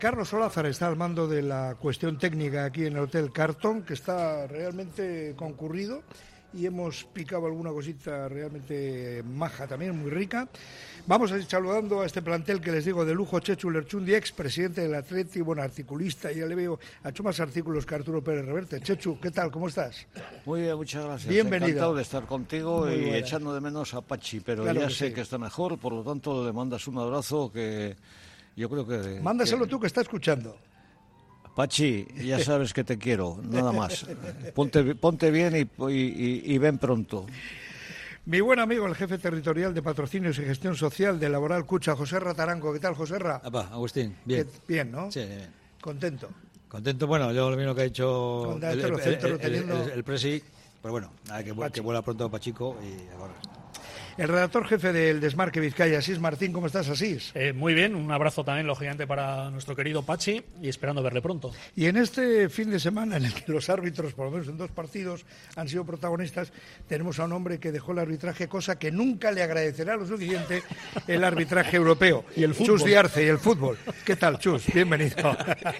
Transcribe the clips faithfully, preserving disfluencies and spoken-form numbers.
Carlos Olázar está al mando de la cuestión técnica aquí en el Hotel Carton, que está realmente concurrido y hemos picado alguna cosita realmente maja también, muy rica. Vamos a ir saludando a este plantel que les digo de lujo: Chechu Lerchundi, ex presidente del Atleti, bueno, articulista, ya le veo, ha hecho más artículos que Arturo Pérez Reverte. Chechu, ¿qué tal? ¿Cómo estás? Muy bien, muchas gracias. Bienvenido. Encantado de estar contigo. Muy y buena. Echando de menos a Pachi, pero claro ya que sé sí. que está mejor, por lo tanto le mandas un abrazo que yo creo que... Mándaselo que... tú, que está escuchando. Pachi, ya sabes que te quiero, nada más. Ponte, ponte bien y, y, y ven pronto. Mi buen amigo, el jefe territorial de Patrocinios y Gestión Social de Laboral Cucha, Joserra Taranco. ¿Qué tal, Joserra? Apa, Agustín, bien. ¿Qué, bien, ¿no? Sí, bien. ¿Contento? Contento, bueno, yo lo mismo que ha dicho el, el, el, el, teniendo... el, el Presi, pero bueno, nada, que, que vuela pronto Pachico y ahora. El redactor jefe del Desmarque Vizcaya, Asís Martín. ¿Cómo estás, Asís? Eh, muy bien, un abrazo también, lógicamente, para nuestro querido Pachi y esperando verle pronto. Y en este fin de semana, en el que los árbitros, por lo menos en dos partidos, han sido protagonistas, tenemos a un hombre que dejó el arbitraje, cosa que nunca le agradecerá lo suficiente el arbitraje europeo. Y el fútbol. Chus Diarce y el fútbol. ¿Qué tal, Chus? Bienvenido.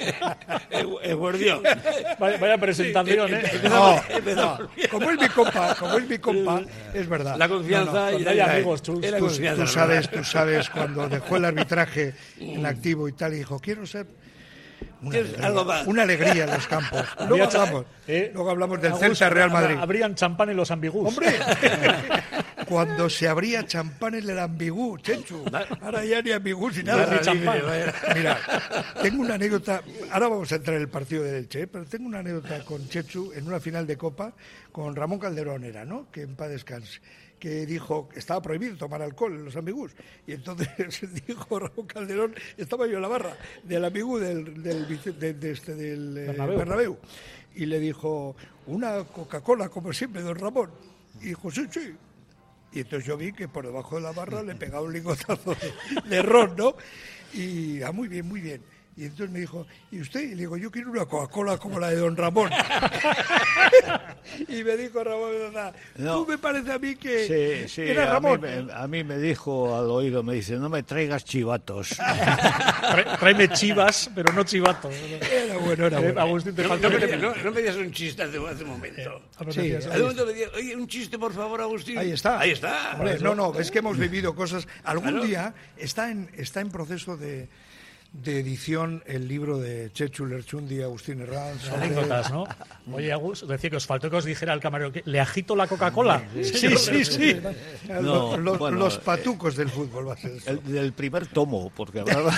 El guardián. Vaya, vaya presentación, ¿eh? No, no. Como es mi compa, como es mi compa, es verdad. La confianza... No, no. y hay amigos, Chus. Tú, tú sabes, tú sabes cuando dejó el arbitraje en activo y tal, y dijo, quiero ser una alegría, una alegría en los campos. Luego hablamos, ¿eh? Luego hablamos del Celta Real Madrid. Abrían champán en los ambigus. ¡Hombre! Cuando se abría champán en el ambigú, Chechu. Ahora ya ni ambigú ni nada. Ni champán. Mira, tengo una anécdota. Ahora vamos a entrar en el partido de Elche, pero tengo una anécdota con Chechu en una final de Copa con Ramón Calderón, era, ¿no? Que en paz descanse. Que dijo que estaba prohibido tomar alcohol en los ambigús. Y entonces dijo Ramón Calderón, estaba yo en la barra del ambigú del, del, de, de este, del eh, Bernabéu. Bernabéu. Y le dijo, una Coca-Cola, como siempre, don Ramón. Y dijo, sí, sí. Y entonces yo vi que por debajo de la barra le pegaba un lingotazo de, de ron, ¿no? Y, ah, muy bien, muy bien. Y entonces me dijo, ¿y usted? Y le digo, yo quiero una Coca-Cola como la de don Ramón. Y me dijo Ramón, no, tú me parece a mí que sí, sí, era a Ramón. Mí me, a mí me dijo al oído, me dice, no me traigas chivatos. Tráeme chivas, pero no chivatos. Era bueno, era bueno. Eh, Agustín, te no, faltó no, que me, te... no, no me digas un chiste hace, hace un momento. Eh, sí, hace un momento me digas, oye, un chiste, por favor, Agustín. Ahí está. Ahí está. Hombre, no, no, es que hemos vivido cosas. Algún claro. día está en, está en proceso de... de edición el libro de Chechu Lerchundi y Agustín Herranz. Anécdotas, ¿no? Oye, Agus, decía que os faltó que os dijera al camarero que le agito la Coca-Cola. Sí, sí, sí. No, los, los, bueno, los patucos del fútbol va a ser eso. El, del primer tomo, porque hablaba...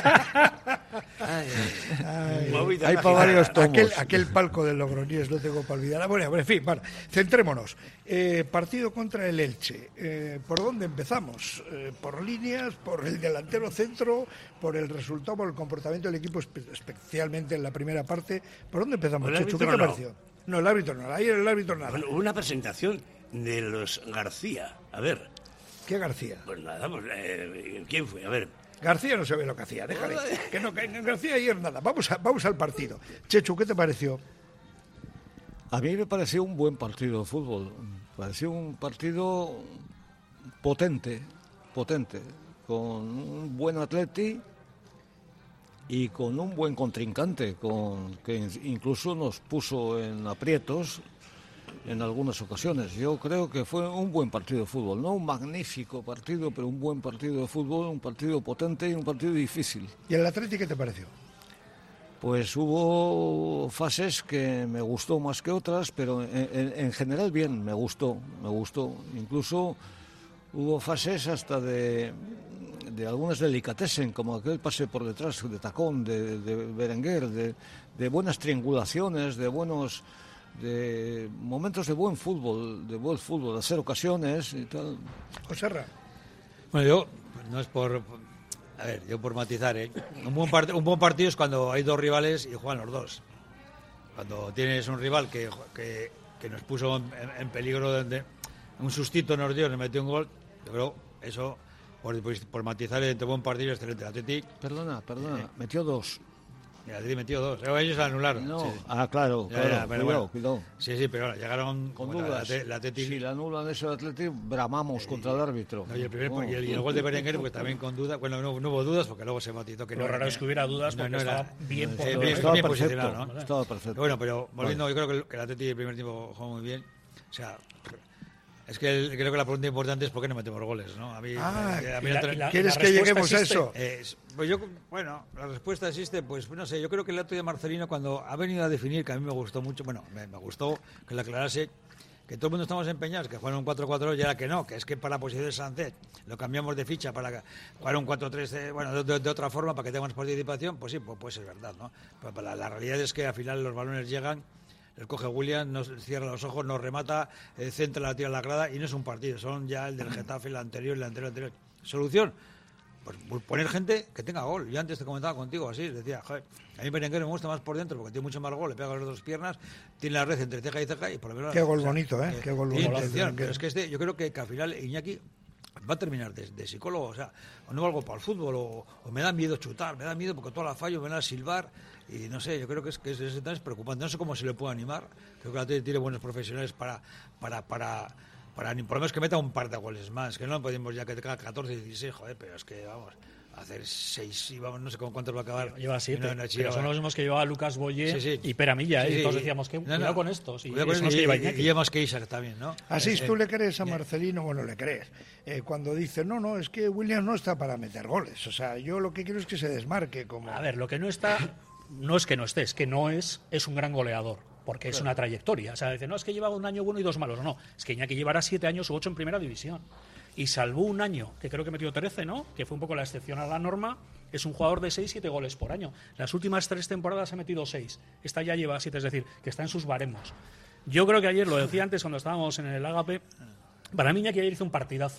Ay, Ay, hay para varios tomos. Aquel, aquel palco del Logroñés, no tengo para olvidar. Bueno, en fin, bueno, centrémonos. Eh, partido contra el Elche. Eh, ¿Por dónde empezamos? Eh, ¿Por líneas? ¿Por el delantero centro? ¿Por el resultado? ¿Por el comportamiento del equipo, especialmente en la primera parte? ¿Por dónde empezamos, Chechu? ¿Qué te pareció? No, el árbitro no. Ahí el árbitro nada. Bueno, hubo una presentación de los García. A ver. ¿Qué García? Pues nada, pues, eh, ¿quién fue? A ver. García no se ve lo que hacía, déjale. Que no, que García ayer nada. Vamos, a, vamos al partido. Chechu, ¿qué te pareció? A mí me pareció un buen partido de fútbol. Pareció un partido potente, potente, con un buen Atleti y con un buen contrincante, con que incluso nos puso en aprietos en algunas ocasiones. Yo creo que fue un buen partido de fútbol, no un magnífico partido, pero un buen partido de fútbol, un partido potente y un partido difícil. ¿Y el Atleti qué te pareció? Pues hubo fases que me gustó más que otras, pero en, en, en general bien, me gustó, me gustó. Incluso hubo fases hasta de, de algunas delicatessen, como aquel pase por detrás de tacón de, de Berenguer, de, de buenas triangulaciones, de buenos... de momentos de buen fútbol, de buen fútbol, de hacer ocasiones y tal. Joserra. Bueno, yo, no es por... A ver, yo por matizar, ¿eh? Un buen, part- un buen partido es cuando hay dos rivales y juegan los dos. Cuando tienes un rival que, que, que nos puso en, en peligro, de, de, un sustito nos dio, nos metió un gol, yo creo eso, por, por, por matizar, entre buen partido excelente. Atleti. Perdona, perdona, eh. metió dos. El Atleti metió dos. Ellos la anularon. No. Sí. Ah, claro, Ya, claro. ya, pero cuidado, bueno. cuidado. Sí, sí, pero llegaron Con como dudas. La, la Atleti. Si la anulan ese Atleti, bramamos contra el árbitro. No, y, el primer, Oh. y, el, y el gol de Berenguer, porque también con dudas. Bueno, no, no hubo dudas, porque luego se matizó que Lo no. raro es que hubiera dudas porque estaba bien por eh, todo bien, el Estaba bien perfecto, posicionado, ¿no? estaba perfecto. Bueno, pero volviendo, yo creo que el, que el Atleti el primer tiempo jugó muy bien. O sea, es que el- creo que la pregunta importante es por qué no metemos goles, ¿no? A mí, Ah, a mí y la- el- y la- ¿Quieres la que respuesta lleguemos a existe. eso? eh, pues yo, bueno, la respuesta existe, pues no sé, yo creo que el acto de Marcelino cuando ha venido a definir, que a mí me gustó mucho, bueno, me, me gustó que le aclarase que todo el mundo estamos empeñados, que jugaron un cuatro cuatro dos y ahora que no, que es que para la posición de Sánchez lo cambiamos de ficha para jugar un cuatro tres, de, bueno, de, de- de otra forma para que tengamos participación, pues sí, pues, pues es verdad, ¿no? Pero, pero la, la realidad es que al final los balones llegan, el coge William, nos cierra los ojos, nos remata, eh, centra la tira a la grada y no es un partido, son ya el del Getafe, el anterior, el anterior, el anterior. Solución, pues poner gente que tenga gol. Yo antes te comentaba contigo así, decía, joder, a mí Berenguer me gusta más por dentro porque tiene mucho más gol, le pega con las dos piernas, tiene la red entre ceja y ceja y por lo menos... Qué gol o sea, bonito, ¿eh? que Qué gol tiene bonito. intención, pero es que este, yo creo que, que al final Iñaki va a terminar de, de psicólogo, o sea, o no valgo para el fútbol, o, o me da miedo chutar, me da miedo porque toda la fallo, me van a silbar, y no sé, yo creo que es que es, es, es preocupante, no sé cómo se le puede animar, creo que la Atleti tiene buenos profesionales para, para, para, para, ni por lo menos que meta un par de goles más, que no podemos ya que tenga catorce, dieciséis, joder, pero es que vamos, hacer seis y vamos, no sé con cuántos va a acabar. Lleva siete, No, no, pero chica, son los mismos que llevaba Lucas Boyé Sí, sí. y Pera Milla, Sí, ¿eh? sí. Y todos decíamos que No, cuidado no. con estos. Y, Cuidado con son los y- que lleva y- Iñaki. y lleva más que Isaac también, ¿no? Así Eh, tú eh, le crees a ya. Marcelino, bueno, le crees. Eh, cuando dice, no, no, es que William no está para meter goles. O sea, yo lo que quiero es que se desmarque. Como... A ver, lo que no está, no es que no esté, es que no es, es un gran goleador, porque es una trayectoria. O sea, dice, no, es que lleva un año bueno y dos malos. No, es que Iñaki llevará siete años u ocho en primera división. Y salvó un año, que creo que metió trece, ¿no? Que fue un poco la excepción a la norma. Es un jugador de seis, siete goles por año. Las últimas tres temporadas ha metido seis. Esta ya lleva siete, es decir, que está en sus baremos. Yo creo que ayer, lo decía antes cuando estábamos en el Ágape, para mí Iñaki ayer hizo un partidazo.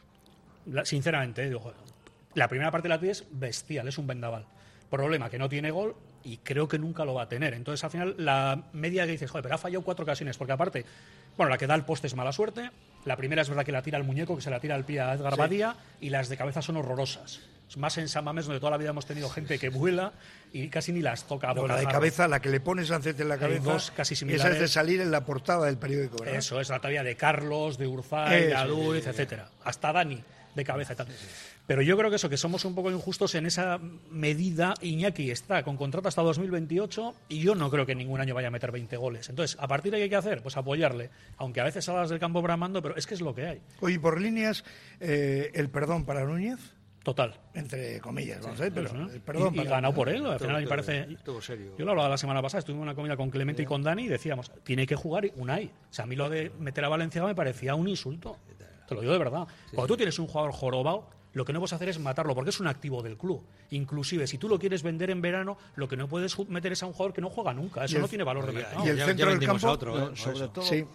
La- sinceramente, ¿eh? Digo, joder, la primera parte de la Atleti es bestial, es un vendaval. Problema, que no tiene gol y creo que nunca lo va a tener. Entonces, al final, la media que dices, joder, pero ha fallado cuatro ocasiones, porque aparte, bueno, la que da el poste es mala suerte, la primera es verdad que la tira al muñeco, que se la tira al pie a Edgar Badía, y las de cabeza son horrorosas. Es más en San Mamés, donde toda la vida hemos tenido gente que vuela y casi ni las toca a No, la de bocajarro. cabeza, la que le pone Sánchez en la Hay cabeza, dos casi esa similares. es de salir en la portada del periódico, ¿verdad? Eso es la talla de Carlos, de Urzay, de Eso, Aluiz, sí, sí, sí. etcétera. Hasta Dani, de cabeza y tal. Pero yo creo que eso, que somos un poco injustos en esa medida. Iñaki está con contrato hasta dos mil veintiocho y yo no creo que ningún año vaya a meter veinte goles. Entonces, a partir de ahí, ¿qué hay que hacer? Pues apoyarle. Aunque a veces salgas del campo bramando, pero es que es lo que hay. Oye, por líneas, eh, el perdón para Núñez, Total. entre comillas, vamos a ver, pero Eso, ¿no? el perdón y, y para ganado por él. Al Estuvo- final me estuvo- parece. estuvo serio. Yo lo hablaba la semana pasada, estuvimos en una comida con Clemente y con Dani y decíamos, tiene que jugar Unai. O sea, a mí lo de meter a Valencia me parecía un insulto. Te lo digo de verdad. Cuando tú tienes un jugador jorobado, lo que no puedes hacer es matarlo, porque es un activo del club. Inclusive, si tú lo quieres vender en verano, lo que no puedes ju- meter es a un jugador que no juega nunca. Eso Y el- no tiene valor de Ya- mercado. y el ya- centro ya del vendimos campo, a otro, ¿eh? No, Por sobre eso. todo, Sí.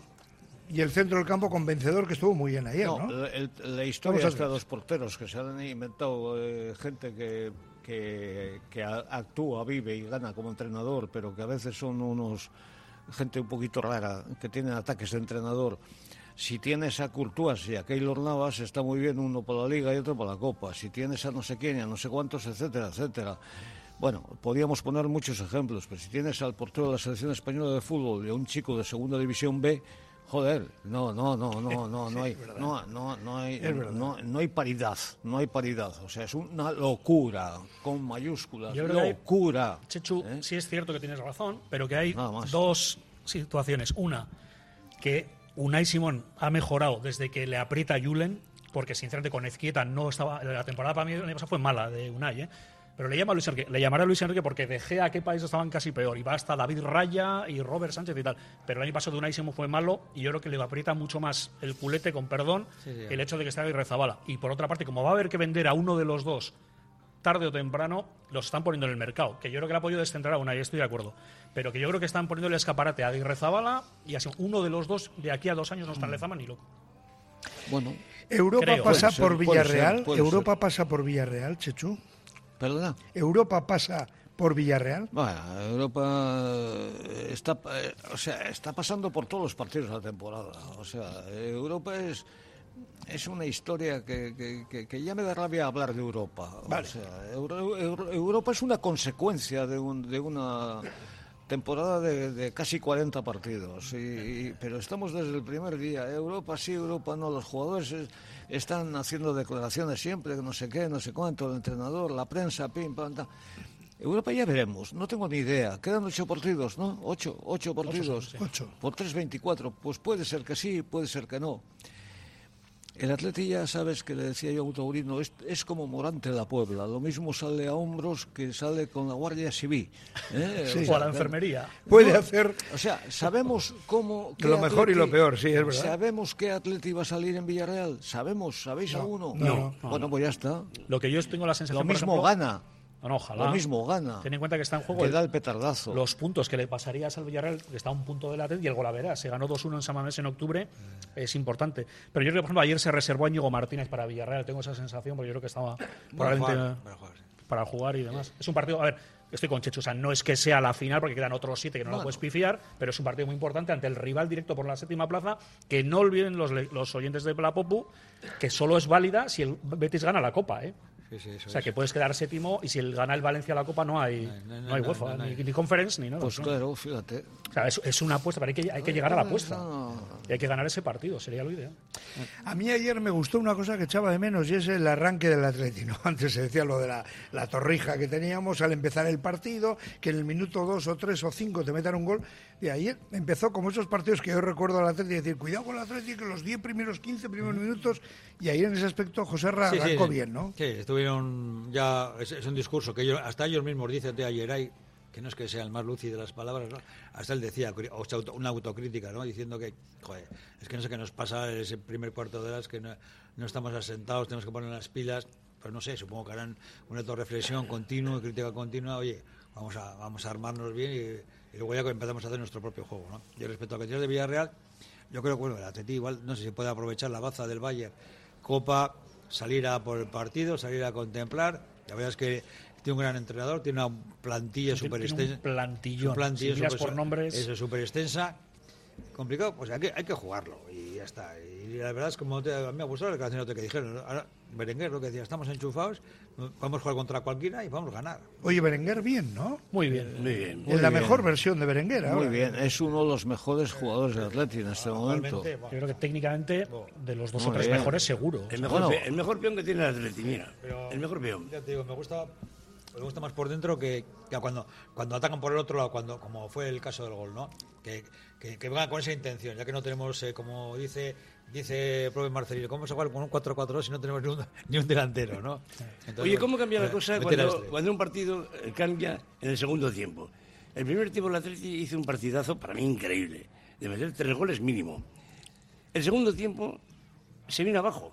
Y el centro del campo convencedor que estuvo muy bien ayer, ¿no? no, el- la historia Vamos a está de ver. los porteros, que se han inventado eh, gente que, que, que a- actúa, vive y gana como entrenador, pero que a veces son unos gente un poquito rara, que tienen ataques de entrenador. Si tienes a Courtois y a Keylor Navas, está muy bien uno por la Liga y otro por la Copa. Si tienes a no sé quién y a no sé cuántos, etcétera, etcétera. Bueno, podríamos poner muchos ejemplos, pero si tienes al portero de la Selección Española de Fútbol y a un chico de Segunda División B, joder, no, no, no, no, no, no hay, no, no, no hay, Es verdad. no, no hay paridad, no hay paridad. O sea, es una locura con mayúsculas, Yo creo que hay- locura. Chechu, ¿eh? sí es cierto que tienes razón, pero que hay Nada más. dos situaciones. Una, que Unai Simón ha mejorado desde que le aprieta a Julen, porque sinceramente con Ezquieta no estaba. La temporada para mí el año pasado fue mala de Unai, ¿eh? Pero le llama a Luis Enrique, le llamará a Luis Enrique porque De Gea, qué países estaban casi peor. Y va hasta David Raya y Robert Sánchez y tal. Pero el año pasado de Unai Simón fue malo y yo creo que le aprieta mucho más el culete, con perdón, Sí, sí. que el hecho de que esté Aguirrezabala. Y por otra parte, como va a haber que vender a uno de los dos tarde o temprano, los están poniendo en el mercado. Que yo creo que el apoyo descentrar a Unai, estoy de acuerdo. Pero que yo creo que están poniendo el escaparate a Aguirrezabala y así uno de los dos de aquí a dos años no está en Lezama ni loco. Bueno, Europa Creo. pasa Puede ser, por puede Villarreal. ser, puede Europa pasa por Villarreal, Chechu. perdona. Europa pasa por Villarreal. Bueno, Europa eh, está, eh, o sea, está pasando por todos los partidos de la temporada. O sea, Europa es es una historia que, que, que, que ya me da rabia hablar de Europa. Vale. O sea, Euro, Euro, Europa es una consecuencia de, un, de una temporada de, de casi cuarenta partidos. Y, y, pero estamos desde el primer día. Europa sí, Europa no. Los jugadores es, están haciendo declaraciones siempre, no sé qué, no sé cuánto, el entrenador, la prensa, pim, pam, pam. Europa ya veremos, no tengo ni idea. Quedan ocho partidos, ¿no? Ocho, ocho partidos. Ocho, sí. Ocho. Por tres veinticuatro. Pues puede ser que sí, puede ser que no. El Atleti, ya sabes que le decía yo a Taurino, es, es como Morante de la Puebla. Lo mismo sale a hombros que sale con la Guardia Civil. ¿eh? Sí. O sea, O a la enfermería. Puede hacer O sea, sabemos cómo... qué lo mejor y lo Atleti- peor, sí, es verdad. ¿Sabemos qué Atleti va a salir en Villarreal? ¿Sabemos? ¿Sabéis No, alguno? no, no, no. Bueno, pues ya está. Lo que yo tengo la sensación, Lo por mismo ejemplo- gana. No, no, ojalá. Lo mismo gana. Ten en cuenta que está en juego Que el- da el petardazo. los puntos que le pasarías al Villarreal, que está a un punto del Atleti, y el Golaveras. Se ganó dos uno en San Mamés en octubre, es importante. Pero yo creo que, por ejemplo, ayer se reservó a Íñigo Martínez para Villarreal. Tengo esa sensación, porque yo creo que estaba probablemente jugar, para jugar, sí. para jugar y demás. Es un partido, a ver, estoy con Checho, o sea, no es que sea la final, porque quedan otros siete que no Bueno. lo puedes pifiar, pero es un partido muy importante ante el rival directo por la séptima plaza, que no olviden los, le- los oyentes de la Popu, que solo es válida si el Betis gana la Copa, ¿eh? Sí, sí, eso O sea, es. que puedes quedar séptimo y si el gana el Valencia la Copa no hay, No, no, no hay no, UEFA, no, no hay. ni, ni conference, ni nada. Pues ¿no? claro, fíjate. O sea, es, es una apuesta, pero hay que, hay que llegar a la apuesta. No. Y hay que ganar ese partido, sería lo ideal. A mí ayer me gustó una cosa que echaba de menos y es el arranque del Atleti, ¿no? Antes se decía lo de la, la torrija que teníamos al empezar el partido, que en el minuto dos o tres o cinco te metan un gol. Y ayer empezó como esos partidos que yo recuerdo al Atleti, decir, cuidado con el Atleti, que los diez primeros, quince primeros minutos, y ahí en ese aspecto José Ra Sí, sí, arrancó sí. bien, ¿no? Sí, estuvieron ya, es, es un discurso que ellos, hasta ellos mismos dicen de ayer hay, que no es que sea el más lúcido de las palabras, ¿no? Hasta él decía, o sea, auto- una autocrítica, ¿no? Diciendo que, joder, es que no sé qué nos pasa ese primer cuarto de horas, que no, no estamos asentados, tenemos que poner las pilas, pues no sé, supongo que harán una autorreflexión continua, crítica continua, oye, vamos a, vamos a armarnos bien y, y luego ya empezamos a hacer nuestro propio juego, ¿no? Y respecto a que de Villarreal, yo creo que, bueno, el Atleti igual, no sé si puede aprovechar la baza del Bayern, Copa, salir a por el partido, salir a contemplar. La verdad es que tiene un gran entrenador, tiene una plantilla Tiene- súper tiene un extensa. plantillón. Su plantilla Si miras súper- por nombres- Eso es súper extensa. Complicado, pues hay que, hay que jugarlo y ya está. Y la verdad es como te, a mí me ha gustado la declaración que dijeron. ¿No? Ahora, Berenguer lo que decía, estamos enchufados, vamos a jugar contra cualquiera y vamos a ganar. Oye, Berenguer bien, ¿no? Muy bien. Muy bien. Es la bien. mejor versión de Berenguer ahora. Muy bien, es uno de los mejores jugadores del Atleti en este momento. Actualmente, Yo creo que técnicamente, de los dos Muy o tres bien. mejores, seguro. El mejor, Bueno. pe- el mejor peón que tiene el Atleti, mira. Pero- El mejor peón. Ya te digo, me gusta, me gusta más por dentro que, que cuando, cuando atacan por el otro lado, cuando como fue el caso del gol, ¿no? Que, que, que vengan con esa intención, ya que no tenemos, eh, como dice dice el propio Marcelino, ¿cómo se juega con un cuatro cuatro dos si no tenemos ni un, ni un delantero, ¿no? Entonces, Oye, ¿cómo cambia la eh, cosa meter a cuando, este. cuando un partido eh, cambia en el segundo tiempo? El primer tiempo el Atleti hizo un partidazo para mí increíble, de meter tres goles mínimo. El segundo tiempo se vino abajo,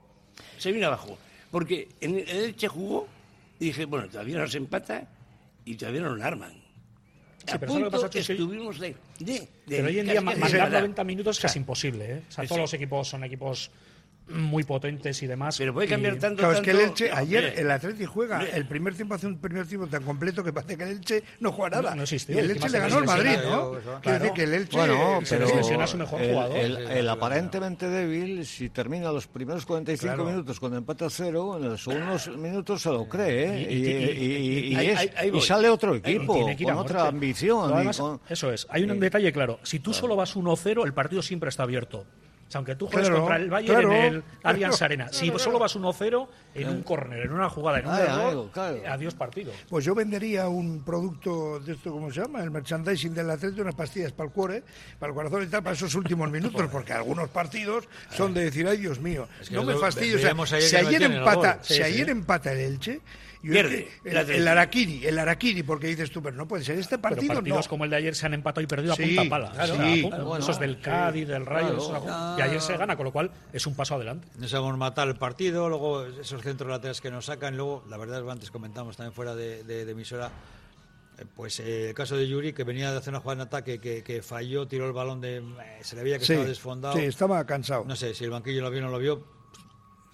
se vino abajo, porque en el Elche jugó y dije, bueno, todavía nos empata y todavía no nos arman. Sí, A pero ¿sabes lo que punto pasa, Chus? Que- estuvimos de, de, de Pero hoy en casi día ma- casi mandar empatar. noventa minutos O sea, es imposible, ¿eh? O sea, sí. todos los equipos son equipos muy potentes y demás. Pero puede cambiar y- tanto, Claro, es que el tanto- Elche, No, ayer hombre. el Atleti juega, Hombre. el primer tiempo hace un primer tiempo tan completo que parece que el Elche no juega nada. No- no existió, y el encima Elche se le ganó al Madrid, lesiona, ¿no? yo, eso. Quiere Claro. decir que el Elche Bueno, se pero lesiona a su mejor el, jugador. el- Sí, sí, el sí, aparentemente débil, si termina los primeros cuarenta y cinco Claro. minutos con empate a cero, en los segundos minutos se lo cree, ¿eh? Y- Y, y- y- y- y ahí- es- ahí- ahí y voy. sale otro Ahí equipo, tiene que ir a con otra muerte. ambición. Pero y además, con- eso es. Hay un detalle claro. Si tú solo vas uno cero, el partido siempre está abierto. O sea, aunque tú juegues Claro, contra el Bayern claro, en el Allianz claro, Arena, si claro, solo claro. vas uno cero, en un córner, en una jugada, en un Hay error, algo, claro. eh, adiós partido. Pues yo vendería un producto de esto, ¿cómo se llama? El merchandising del Atleti, unas pastillas para el cuore, para el corazón y tal, para esos últimos minutos, porque algunos partidos son de decir, ay, Dios mío, Es que no me lo- fastidio. O sea, veíamos ayer si que no ayer metían el empata, gol. si Sí, ayer sí. empata el Elche, yo Pierde, es que el el, Atleti. el Araquiri, el Araquiri, porque dices tú, pero no puede ser este Pero partido, partidos no. como el de ayer se han empatado y perdido a Sí, punta pala. claro. O sea, Sí. a punta- Bueno, esos del Cádiz, del Rayo, claro. esos a punta. Y ayer se gana, con lo cual es un paso adelante. No sabemos matar el partido, luego esos centros laterales que nos sacan, luego, la verdad es que antes comentamos también fuera de, de, de emisora, eh, pues eh, el caso de Yuri, que venía de hacer una jugada en ataque, que, que falló, tiró el balón, de, eh, se le veía que Sí, estaba desfondado. sí, estaba cansado. No sé si el banquillo lo vio o no lo vio,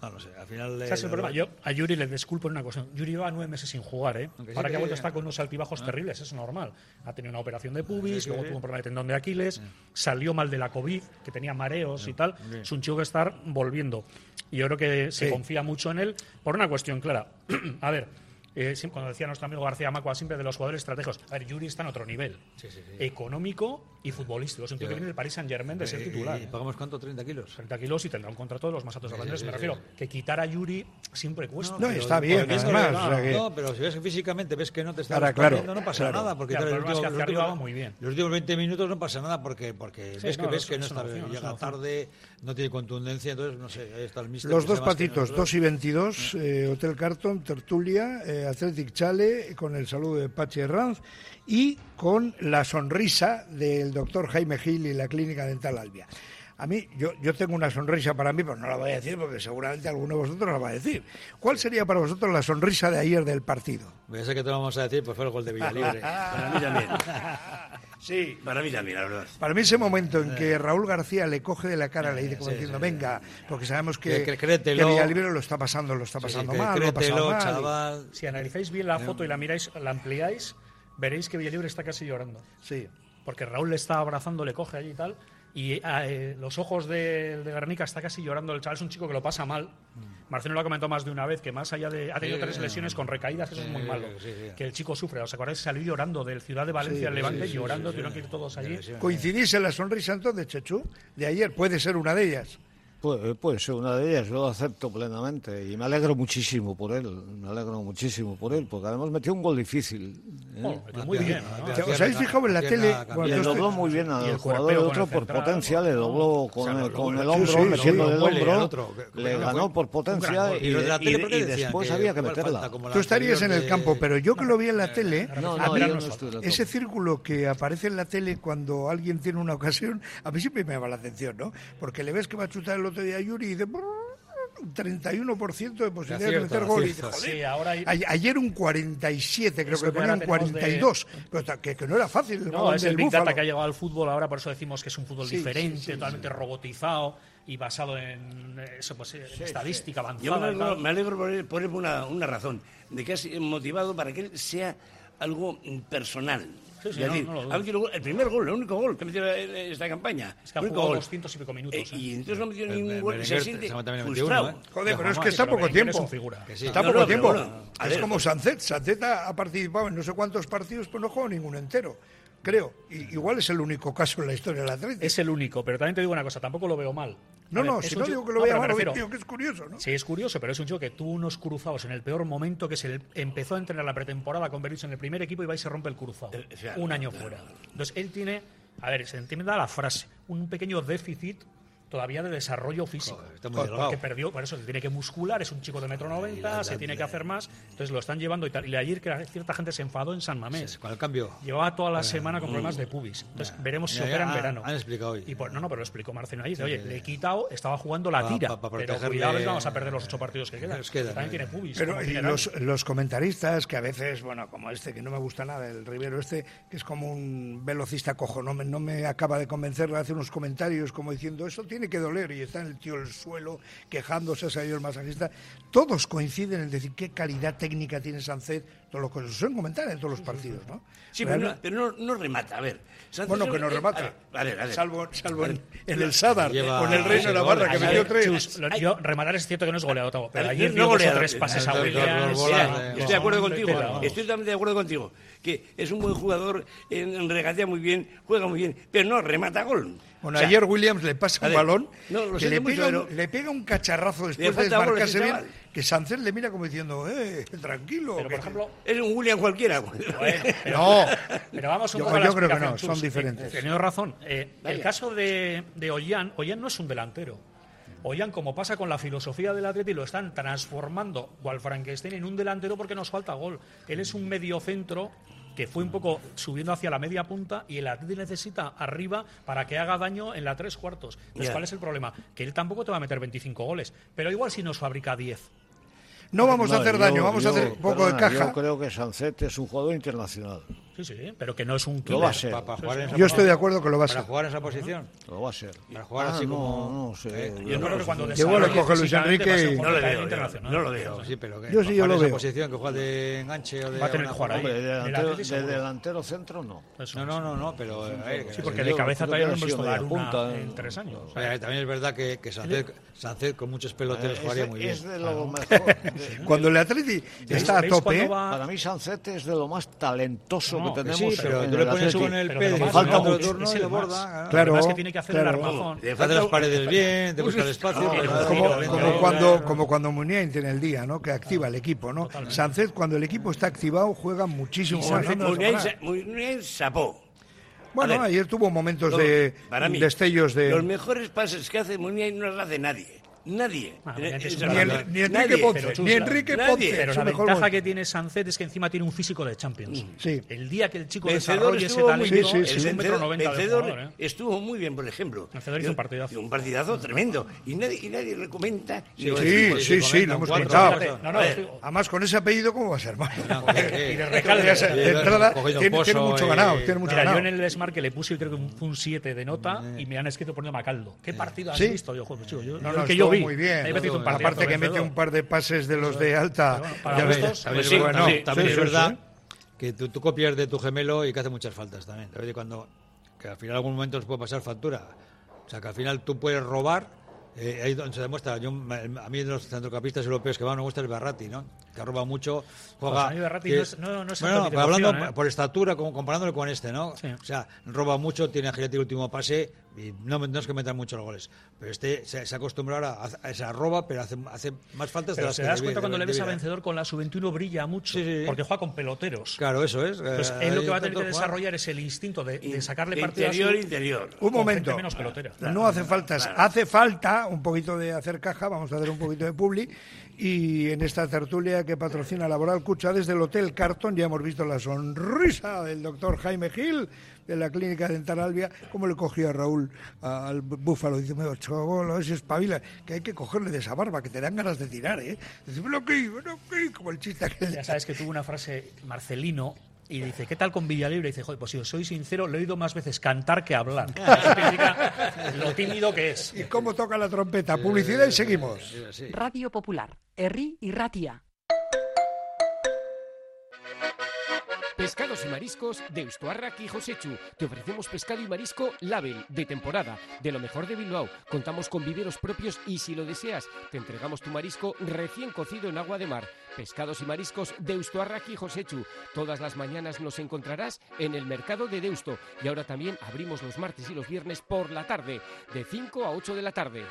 No, no sé, al final... ¿Sabes el problema? Yo a Yuri le disculpo en una cosa. Yuri lleva nueve meses sin jugar, ¿eh? Aunque sí Ahora que que- ha vuelto está con unos altibajos ah. terribles, es normal. Ha tenido una operación de pubis, Sí, luego sí. tuvo un problema de tendón de Aquiles, sí. salió mal de la COVID, que tenía mareos y tal. Sí. Es un chico que está volviendo. Y yo creo que se Sí. confía mucho en él por una cuestión clara. A ver... Eh, siempre, cuando decía nuestro amigo García Macua, siempre de los jugadores estratégicos. A ver, Yuri está en otro nivel. Sí, sí, sí. Económico y futbolístico. Es un tío que viene del Paris Saint-Germain de ser titular. ¿Y ¿eh? pagamos cuánto? ¿treinta kilos? treinta kilos y tendrá un contrato de los más altos de Sí, Londres. sí, Me sí, refiero sí. que quitar a Yuri siempre cuesta. No, está bien, Porque además, viendo- o sea que- No, pero si ves que físicamente ves que no te estás Ahora, claro, respondiendo, no pasa claro. nada. Porque Claro, claro, el problema es que hacia arriba va muy bien. Los últimos veinte minutos no pasa nada porque, porque Sí, ves no, que, ves es- que no es una está, opción, es llega una opción. tarde, no tiene contundencia, entonces no sé, ahí está el míster. Los que dos sabe más que patitos, nosotros. dos y veintidós, eh, Hotel Carton, Tertulia, eh, Athletic Chale, con el saludo de Pachi Herranz y con la sonrisa del doctor Jaime Gil y la Clínica Dental Albia. A mí, yo, yo tengo una sonrisa para mí, pero no la voy a decir porque seguramente alguno de vosotros la va a decir. ¿Cuál sería para vosotros la sonrisa de ayer del partido? Ya sé que te lo vamos a decir, pues fue el gol de Villalibre. Para mí también. Sí. Para mí también, la verdad. Para mí ese momento en que Raúl García le coge de la cara, le dice como sí, diciendo, sí, venga, porque sabemos que, Que- que créetelo. que Villalibre lo está pasando, lo está Sí, sí, pasando que mal, lo ha pasado créetelo, mal. chaval. Si analizáis bien la foto y la miráis, la ampliáis, veréis que Villalibre está casi llorando. Sí. Porque Raúl le está abrazando, le coge allí y tal. Y eh, los ojos de, de Guernica está casi llorando. El chaval es un chico que lo pasa mal. Marcelo lo ha comentado más de una vez, que más allá de... Ha tenido Sí, tres lesiones con recaídas, eso es muy sí, malo. sí, sí. Que el chico sufre. ¿Os acordáis? Salió llorando del Ciudad de Valencia Sí, al Levante, sí, sí, llorando, sí, tuvieron sí. que ir todos allí. Sí, sí. ¿Coincidís en la sonrisa entonces, Chechu? De ayer, puede ser una de ellas. Puede, puede ser una de ellas, yo lo acepto plenamente y me alegro muchísimo por él, me alegro muchísimo por él, porque además metió un gol difícil. ¿eh? Oh, metió muy bien. ¿no? Pierna, ¿Os habéis fijado en la pierna tele? cambiada. Cuando Le estoy- dobló muy bien Y al el jugador cuerpeo del con otro el por central, potencia, le dobló con, O sea, el, lo- con lo- el sí, hombro, sí, metiendo sí, el muele al hombro, otro, que- le que- ganó por potencia gol. y, Y los de la de- tele, y- ¿por qué y decían después que había que igual meterla. falta como la Tú estarías en anterior el de- campo, pero yo que lo vi en la tele, No, ah, no, mira, yo no estoy en el ese campo. círculo que aparece en la tele cuando alguien tiene una ocasión, a mí siempre me llama la atención, ¿no? Porque le ves que va a chutar el otro día a Yuri y dice... un treinta y uno por ciento de posibilidad de acierta, meter gol. Y dice, acierta. joder, Sí, ahora hay- a- ayer un cuarenta y siete, creo Eso que que ahora ponían tenemos cuarenta y dos. Pero ta- que, que no era fácil el No, balón es del el Big Búfalo. Data que ha llegado al fútbol ahora, por eso decimos que es un fútbol Sí, diferente, sí, sí, totalmente robotizado y basado en eh, eso, pues, en estadística Yo me avanzada. y alegro, tal. me alegro por él, por él por una, una razón, de que has motivado para que él sea algo mm, personal. Sí, sí, Es no, decir, no lo dudo. ha metido el primer gol, el único gol que ha metido en esta campaña. Es que ha el único jugado gol. doscientos y pico minutos. Eh, ¿eh? y entonces no ha metido El- ningún el gol y se Berenguer siente se mete también frustrado. veintiuno, ¿eh? Joder, pero es Jamás. que está pero poco Berenguer es tiempo. un figura. Que sí. Está No, poco no, tiempo. pero bueno, a es ver. como Sancet. Sancet ha ha participado en no sé cuántos partidos, pero no jugó ninguno entero. Creo. Y, igual es el único caso en la historia del Atlético. Es el único, pero también te digo una cosa, tampoco lo veo mal. No, A ver, no, es si un no chico- digo que lo no, vea pero me mal, refiero- digo que es curioso, ¿no? Sí, es curioso, pero es un chico que tuvo unos cruzados en el peor momento, que se empezó a entrenar la pretemporada con Berizzo en el primer equipo y va y se rompe el cruzado. Eh, o sea, un año fuera. Entonces, él tiene, a ver, se entienda la frase, un pequeño déficit todavía de desarrollo físico. Joder, está muy Joder, delgado. porque perdió, por eso se tiene que muscular, es un chico de metro noventa, se tiene que hacer más, entonces lo están llevando y tal. Y ayer que cierta gente se enfadó en San Mamés. Con el cambio. Llevaba toda la semana con problemas de pubis. Entonces, veremos si Ya, se ya, opera en han- verano. han explicado hoy. Y pues, no, no, pero lo explicó Marcelo ahí. Dice, oye, le he quitado, estaba jugando la Pa- tira. pa- pa pero protegerle- cuidado, les vamos a perder los ocho partidos que quedan. Nos quedan, Que también ¿eh? tiene pubis. Pero como y general. los, los comentaristas, que a veces, bueno, como este, que no me gusta nada, el Rivero este, que es como un velocista cojo, no me, no me acaba de convencer, hace unos comentarios como diciendo, eso tiene que doler, y está en el tío en el suelo, quejándose, ha salido el masajista. Todos coinciden en decir qué calidad técnica tiene Sancet, todo lo que se suelen comentar en todos los partidos, ¿no? Sí, pero, no, Realmente- pero no, no remata. A ver. Sánchez Bueno, es- que no eh, remata. A ver, a ver, a ver. Salvo, salvo en, en Yo- el Sadar, lleva- con el Reino de sí, Navarra, que goles. metió A ver, tres. Chus, lo- yo, rematar es cierto que no es goleado, Tavo, pero A ver, ayer no dio dos o goleado, tres pases a eh, Williams. dos Mira, bolas, yo eh, estoy de acuerdo contigo. Tela, vamos. Estoy totalmente de acuerdo contigo. Que es un buen jugador, en, en regatea muy bien, juega muy bien, pero no remata gol. Bueno, O sea, ayer Williams le pasa a un ver, balón no, lo que siento le mucho, pega, un, pero- le pega un cacharrazo después de falta gol a desmarcarse ese bien, chaval. que Sánchez le mira como diciendo, eh, tranquilo. Pero, que- por ejemplo, es un William cualquiera. bueno, pero, No, pero vamos un Yo- poco a la yo creo que explicación, no, son Chus. diferentes. Teniendo razón. Eh, el Vaya. caso de, de Ollán, Ollán no es un delantero. Ollán, como pasa con la filosofía del Atleti, lo están transformando, cual Frankenstein, en un delantero porque nos falta gol. Él es un mediocentro que fue un poco subiendo hacia la media punta y el Atleti necesita arriba para que haga daño en la tres cuartos. Entonces, Ya. ¿cuál es el problema? Que él tampoco te va a meter veinticinco goles, pero igual si nos fabrica diez. no vamos a No, hacer yo- daño, vamos a yo- hacer un poco de perdona, caja. Yo creo que Sancet es un jugador internacional. Sí, Sí, sí, pero que no es un Lo killer. va a ser. Para, para jugar en esa Yo estoy posición. de acuerdo que lo va a ser. Para jugar en esa posición. Lo va a ser. Para jugar Ah, así no, como... no sé. ¿Eh? Yo creo que cuando Que igual lo desarrolle coge Luis físicamente va a ser Enrique un y- No le portero veo, internacional. no lo veo. Sí, pero que Yo sí, yo jugar lo en esa veo. posición, que juega de enganche o de... Va a tener que una- jugar ahí. Hombre, de El delantero, Atleti de seguro. delantero centro no. Eso No, es. no, no, no, pero... a ver, Sí, que- porque Yo de cabeza creo que todavía no ha hemos sido visto dar media una punta, en eh. tres años. O sea, también es verdad que, que Sánchez, Sánchez con muchos peloteros Eh, jugaría es, muy de- bien. es de lo mejor. de- Cuando el Atleti está a ¿Veis tope, cuando va- Para mí Sancete es de lo más talentoso No, que que sí, tenemos. Pero en tú le el pones Atleti. con el Pero P de lo de más, falta no, mucho. es- turno es y el le más. borda. Claro, Además que tiene que hacer claro. el armazón. Le Hace las paredes bien, te busca el No, espacio. que pero- no, como, no, como no, cuando, no. como cuando Muniain tiene el día, ¿no? Que activa el equipo, ¿no? Sánchez, cuando el equipo está activado, juega muchísimo Y más. Sánchez ¿no? Muniain sa- Muniain sapó. Bueno, A ver, ayer tuvo momentos Los- de para mí, destellos de... Los mejores pases que hace Muniain no los hace nadie. Nadie. Ah, Eh, Muniain es esa un Ni, es el- la grande. verdad. ni Enrique Nadie. Ponce, Pero ni Chus, Enrique nadie. Ponce. Pero su la mejor ventaja gol. que tiene Sánchez es que encima tiene un físico de Champions. Sí. El día que el chico Vencedor desarrolle ese estuvo muy bien. talento, Sí, sí, es sí. un metro noventa de Vencedor jugador, ¿eh? estuvo muy bien, por ejemplo. Vencedor hizo un partidazo. Y Un partidazo tremendo. Y nadie, y nadie le comenta. Sí, ni Sí, le- sí, sí, sí, lo hemos cuatro, comentado. cuatro. No, no, A ver, estoy- Además, con ese apellido, ¿cómo va a ser mal? joder, y de eh. recalde. Ya se- de entrada, Cogiendo tiene, pozo, tiene mucho eh, ganado, tiene mucho Mira, yo ganado. en el Desmarque le puse creo que un, un siete de nota y me han escrito poniendo Macaldo. ¿Qué partido has Sí. visto? Yo, joder, chico, yo, No, el no, que yo estuvo vi. muy bien. Ahí me hizo un partidazo Aparte que mete vencedor. un par de pases de los de alta. Pero bueno, para ya ves. gustos, También, Sí, es verdad, sí, también sí, es sí, verdad sí. que tú, tú copias de tu gemelo y que hace muchas faltas también. A veces cuando, que al final en algún momento les puede pasar factura. O sea, que al final tú puedes robar. Eh, ahí donde se demuestra. Yo, a mí de los centrocampistas europeos que van me gusta el Berratti, ¿no? Que ha robado mucho. Juega, Pues a mí Berratti que- no es- no- no es bueno, santo ni pero hablando devoción, ¿eh? por estatura, como comparándolo con este, ¿no? Sí. O sea, roba mucho, tiene agilidad y último pase. Y no, no es que metan muchos goles. Pero este se, se ha acostumbrado a, a esa roba, pero hace, hace más faltas de Pero las te que das debía- cuenta cuando le ves a debería. Vencedor con la sub veintiuno brilla mucho. Sí, sí. Porque juega con peloteros. Claro, eso es. Pues Eh, él lo ahí que va a tener que intentó jugar. desarrollar es el instinto de, de sacarle partido a su- Interior, interior. Un con momento. gente menos pelotera. No hace falta, hace falta un poquito de hacer caja, vamos a hacer un poquito de publi. Y en esta tertulia que patrocina Laboral Cucha desde el Hotel Carton ya hemos visto la sonrisa del doctor Jaime Gil de la Clínica Dental Albia, cómo le cogió a Raúl a- al búfalo, diciendo, chaval, ese espabila, que hay que cogerle de esa barba, que te dan ganas de tirar, ¿eh? Decirme aquí, ven aquí, como el chiste aquel. Ya sabes que tuvo una frase Marcelino y dice, ¿qué tal con Villalibre? Y dice, joder, pues si os soy sincero, le he oído más veces cantar que hablar. Eso significa lo tímido que es. ¿Y cómo toca la trompeta? Publicidad y seguimos. Sí. Radio Popular, Herri y Ratia. Pescados y mariscos de Eustuarrak y Josechu. Te ofrecemos pescado y marisco Label, de temporada, de lo mejor de Bilbao. Contamos con viveros propios y si lo deseas, te entregamos tu marisco recién cocido en agua de mar. Pescados y mariscos de Eustuarrak y Josechu. Todas las mañanas nos encontrarás en el mercado de Deusto. Y ahora también abrimos los martes y los viernes por la tarde, de cinco a ocho de la tarde.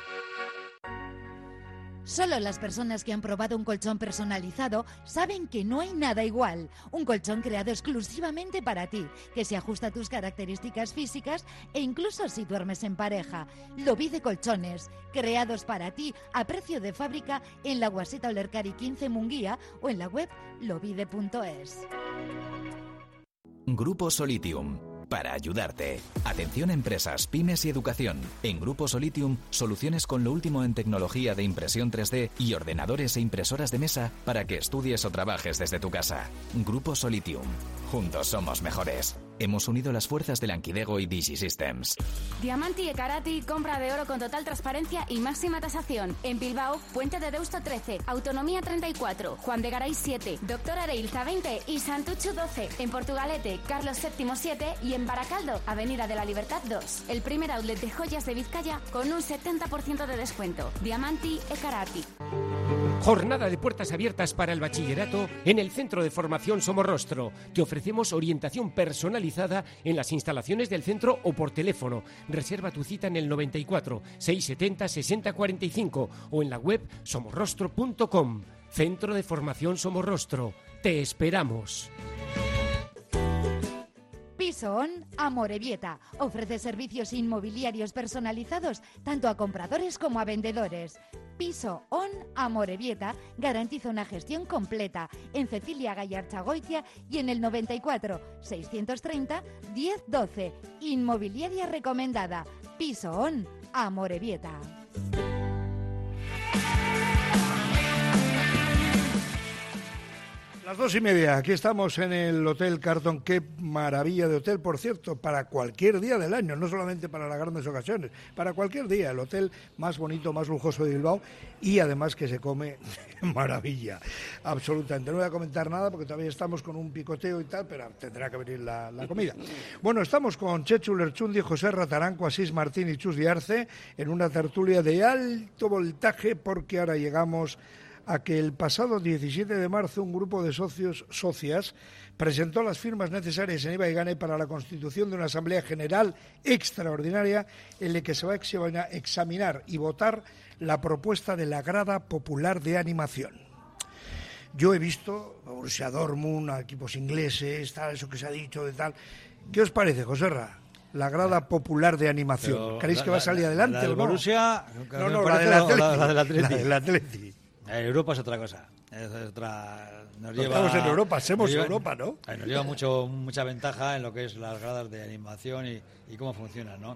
Solo las personas que han probado un colchón personalizado saben que no hay nada igual. Un colchón creado exclusivamente para ti, que se ajusta a tus características físicas e incluso si duermes en pareja. Lobide Colchones, creados para ti a precio de fábrica en la Guaseta Olercari quince Munguía o en la web lobide punto es. Grupo Solitium, para ayudarte. Atención empresas, pymes y educación. En Grupo Solitium, soluciones con lo último en tecnología de impresión tres D y ordenadores e impresoras de mesa para que estudies o trabajes desde tu casa. Grupo Solitium. Juntos somos mejores. Hemos unido las fuerzas de Lankidego y DigiSystems. Diamanti e Karati, compra de oro con total transparencia y máxima tasación. En Bilbao, Puente de Deusto trece, Autonomía treinta y cuatro, Juan de Garay siete, Doctor Areilza veinte y Santucho doce. En Portugalete, Carlos séptimo siete y en Baracaldo, Avenida de la Libertad dos. El primer outlet de joyas de Vizcaya con un setenta por ciento de descuento. Diamanti e Karati. Jornada de puertas abiertas para el bachillerato en el Centro de Formación Somorrostro. Te ofrecemos orientación personalizada en las instalaciones del centro o por teléfono. Reserva tu cita en el noventa y cuatro, seiscientos setenta, sesenta cuarenta y cinco o en la web somorrostro punto com. Centro de Formación Somorrostro. Te esperamos. Piso On Amorebieta ofrece servicios inmobiliarios personalizados tanto a compradores como a vendedores. Piso On Amorebieta garantiza una gestión completa en Cecilia Gallarchagoitia y en el noventa y cuatro, seiscientos treinta, diez doce. Inmobiliaria recomendada. Piso On Amorebieta. Las dos y media, aquí estamos en el Hotel Carton. Qué maravilla de hotel, por cierto, para cualquier día del año, no solamente para las grandes ocasiones, para cualquier día, el hotel más bonito, más lujoso de Bilbao, y además que se come maravilla, absolutamente. No voy a comentar nada porque todavía estamos con un picoteo y tal, pero tendrá que venir la, la comida. Bueno, estamos con Chechu Lerchundi, José Rataranco, Asís Martín y Chus Diarce en una tertulia de alto voltaje, porque ahora llegamos a que el pasado diecisiete de marzo un grupo de socios, socias, presentó las firmas necesarias en Ibaigane para la constitución de una Asamblea General extraordinaria en la que se va a examinar y votar la propuesta de la Grada Popular de Animación. Yo he visto a Borussia Dortmund, a equipos ingleses, tal, eso que se ha dicho, de tal. ¿Qué os parece, Joserra? La Grada Popular de Animación. Pero ¿Creéis la, que va a salir la, adelante la, la o no? Borussia, no, no, la del Atleti. La, la del Atleti. La del Atleti. Europa es otra cosa. Es otra. Nos lleva, Estamos en Europa, somos nos lleva, Europa, ¿no? Nos lleva mucho, mucha ventaja en lo que es las gradas de animación y, y cómo funcionan, ¿no?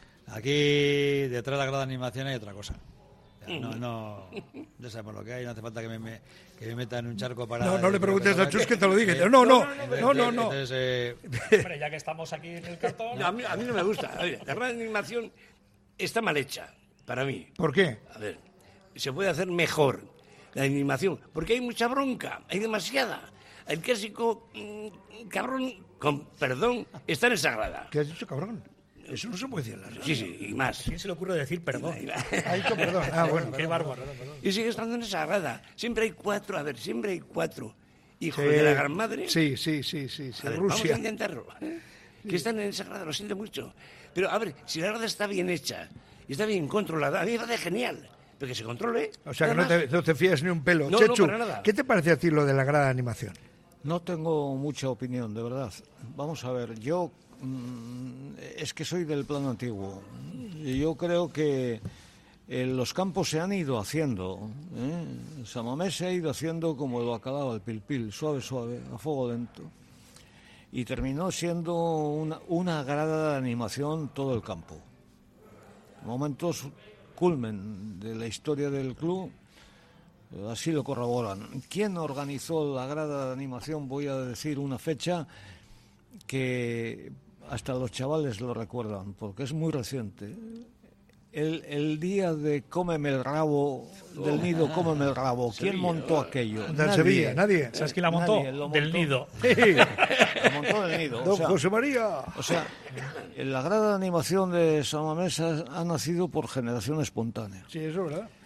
Aquí, detrás de la grada de animación hay otra cosa. No, no, ya sabemos lo que hay, no hace falta que me, me, que me meta en un charco para... No, no le preguntes a Chus que te lo diga. Eh, No, no, no, no, no, no. Entonces, eh... Hombre, ya que estamos aquí en el cartón... No, a, mí, a mí no me gusta. A ver, la grada de animación está mal hecha, para mí. ¿Por qué? A ver, se puede hacer mejor la animación, porque hay mucha bronca, hay demasiada. El clásico mmm, cabrón, con perdón, está en esa grada. ¿Qué has dicho, cabrón? Eso no se puede decir en la radio. Sí, sí, y más. ¿A quién se le ocurre decir perdón? Ha dicho perdón. Ah, bueno. Qué bárbaro. Y sigue estando en esa grada. Siempre hay cuatro, a ver, siempre hay cuatro hijos Sí, de la gran madre. Sí, sí, sí, sí. sí. A ver, Rusia. vamos a intentarlo. ¿eh? Que están en esa grada, lo siento mucho. Pero, a ver, si la grada está bien hecha y está bien controlada, a mí me parece genial. Pero que se controle. O sea, que nada no más. te, no te fías ni un pelo. No, Chechu, no, para nada. ¿qué te parece a ti lo de la grada de animación? No tengo mucha opinión, de verdad. Vamos a ver, yo mmm, es que soy del plano antiguo. Yo creo que eh, los campos se han ido haciendo. ¿eh? Samamés se ha ido haciendo como el bacalao, el pilpil, suave, suave, a fuego lento. Y terminó siendo una, una grada de animación todo el campo. Momentos culmen de la historia del club. Así lo corroboran. ¿Quién organizó la grada de animación? Voy a decir una fecha que hasta los chavales lo recuerdan, porque es muy reciente. El, el día de Cómeme el rabo, del nido Cómeme el rabo. ¿Quién Sevilla. montó aquello? De Nadie. Sevilla, nadie. ¿Sabes quién la montó? Nadie lo Del montó. nido. Lo montó del nido. Don o sea, José María. o sea, la grada de animación de San Mamés ha, ha nacido por generación espontánea. Sí, eso es verdad.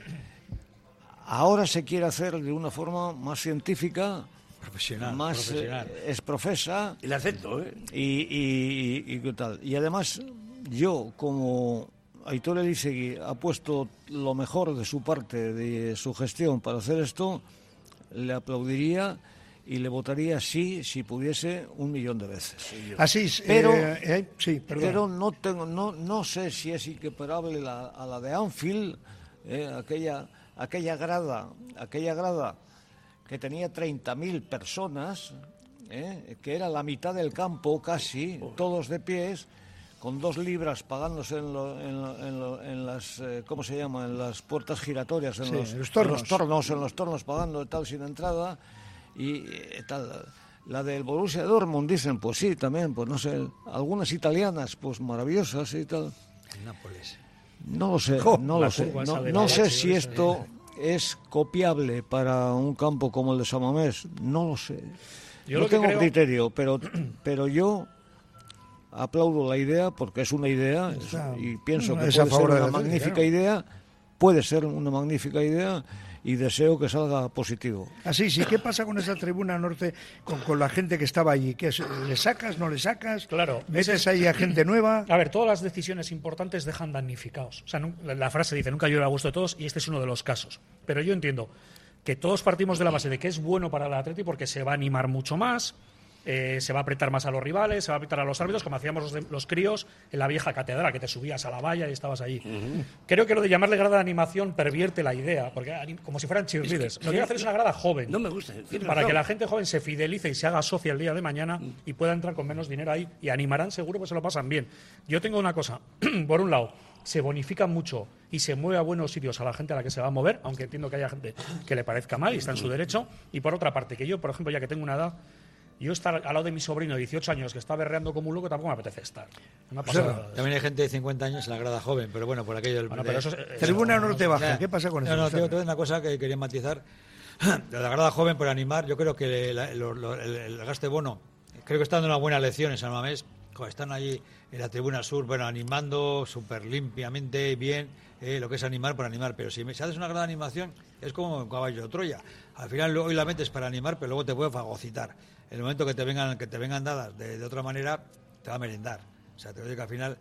Ahora se quiere hacer de una forma más científica, Profesional, más profesional. eh, esprofesa El acepto, ¿eh? y, y, y, y qué tal. Y además, yo como Aitor Elizegui ha puesto lo mejor de su parte, de su gestión para hacer esto, le aplaudiría y le votaría sí si pudiese un millón de veces. Así, Pero- eh, eh, sí, perdón. Pero no tengo, no, no sé si es equiparable la- a la de Anfield, eh, aquella, aquella grada, aquella grada que tenía treinta mil personas, eh, que era la mitad del campo casi, todos de pies, con dos libras pagándose en, lo- en, lo- en, lo- en las, eh, ¿cómo se llama? En las puertas giratorias, en, Sí, los, en los en tornos. los tornos, en los tornos pagando tal sin entrada y eh, tal. La del Borussia Dortmund dicen, pues sí, también, pues no sé, algunas italianas, pues maravillosas y tal. Nápoles. No lo sé, Jo, no la lo sé. curva esa No, de no la sé leche, si esa esto es copiable para un campo como el de Samamés. No lo sé. Yo no lo que tengo creo- criterio, pero, pero yo aplaudo la idea porque es una idea Está- y pienso que es a puede ser favor de una la Atleti, magnífica claro. idea. Puede ser una magnífica idea y deseo que salga positivo. Así, sí. ¿Qué pasa con esa tribuna norte, con, con la gente que estaba allí? ¿Qué es, ¿Le sacas, no le sacas? Claro. ¿Metes ahí a gente nueva? A ver, todas las decisiones importantes dejan damnificados. O sea, nu- la, la frase dice, nunca llueve a gusto de todos, y este es uno de los casos. Pero yo entiendo que todos partimos de la base de que es bueno para el Atleti porque se va a animar mucho más, eh, se va a apretar más a los rivales, se va a apretar a los árbitros, como hacíamos los, de- los críos en la vieja catedral, que te subías a la valla y estabas allí. Creo que lo de llamarle grada de animación pervierte la idea, porque anim- como si fueran cheerleaders. Lo que hay que hacer es una grada joven. No me gusta. tienes Para razón. que la gente joven se fidelice y se haga socia el día de mañana y pueda entrar con menos dinero ahí y animarán seguro, pues se lo pasan bien. Yo tengo una cosa, por un lado, se bonifica mucho y se mueve a buenos sitios a la gente a la que se va a mover, aunque entiendo que haya gente que le parezca mal y está en su derecho. Y por otra parte, que yo, por ejemplo, ya que tengo una edad, yo estar al lado de mi sobrino de dieciocho años que está berreando como un loco tampoco me apetece estar. Me ha pasado, o sea, también hay gente de cincuenta años en la grada joven, pero bueno, por aquello del... Bueno, pero eso es, eh, Tribuna Norte Baja, ¿qué pasa con no, eso? No, no, tengo una cosa que quería matizar. De la grada joven, por animar, yo creo que la, lo, lo, el, el gaste bono, creo que está dando una buena lección en San Mamés. Joder, están allí en la tribuna sur, bueno, animando súper limpiamente, bien, eh, lo que es animar por animar. Pero si, me, si haces una gran animación, es como un caballo de Troya. Al final, hoy la metes para animar, pero luego te puede fagocitar. En el momento que te vengan que te vengan dadas de, de otra manera, te va a merendar. O sea, te digo que al final,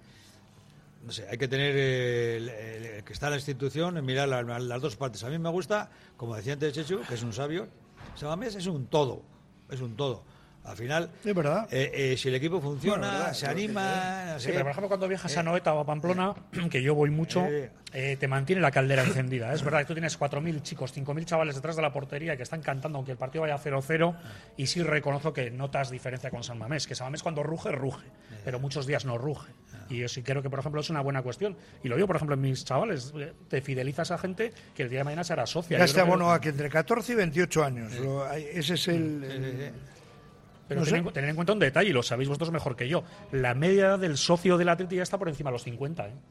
no sé, hay que tener eh, el, el, el que está en la institución, mirar la, la, las dos partes. A mí me gusta, como decía antes Chechu, que es un sabio, San Mamés es un todo, es un todo. Al final, es verdad. Eh, eh, si el equipo funciona, bueno, verdad, se anima... No sé, sí, pero por ejemplo cuando viajas eh, a Noeta o a Pamplona, eh, que yo voy mucho, eh, eh, te mantiene la caldera encendida. Es verdad que tú tienes cuatro mil chicos, cinco mil chavales detrás de la portería que están cantando aunque el partido vaya cero cero, y sí reconozco que notas diferencia con San Mamés, que San Mamés cuando ruge, ruge, pero muchos días no ruge. Y yo sí creo que, por ejemplo, es una buena cuestión. Y lo digo, por ejemplo, en mis chavales, te fidelizas a gente que el día de mañana será socia. Ya está bueno que... que entre catorce y veintiocho años, eh. lo, ese es el... el... Eh, Pero no tener, sé. tener en cuenta un detalle, y lo sabéis vosotros mejor que yo. La media del socio del Atleti ya está por encima de los cincuenta, ¿eh?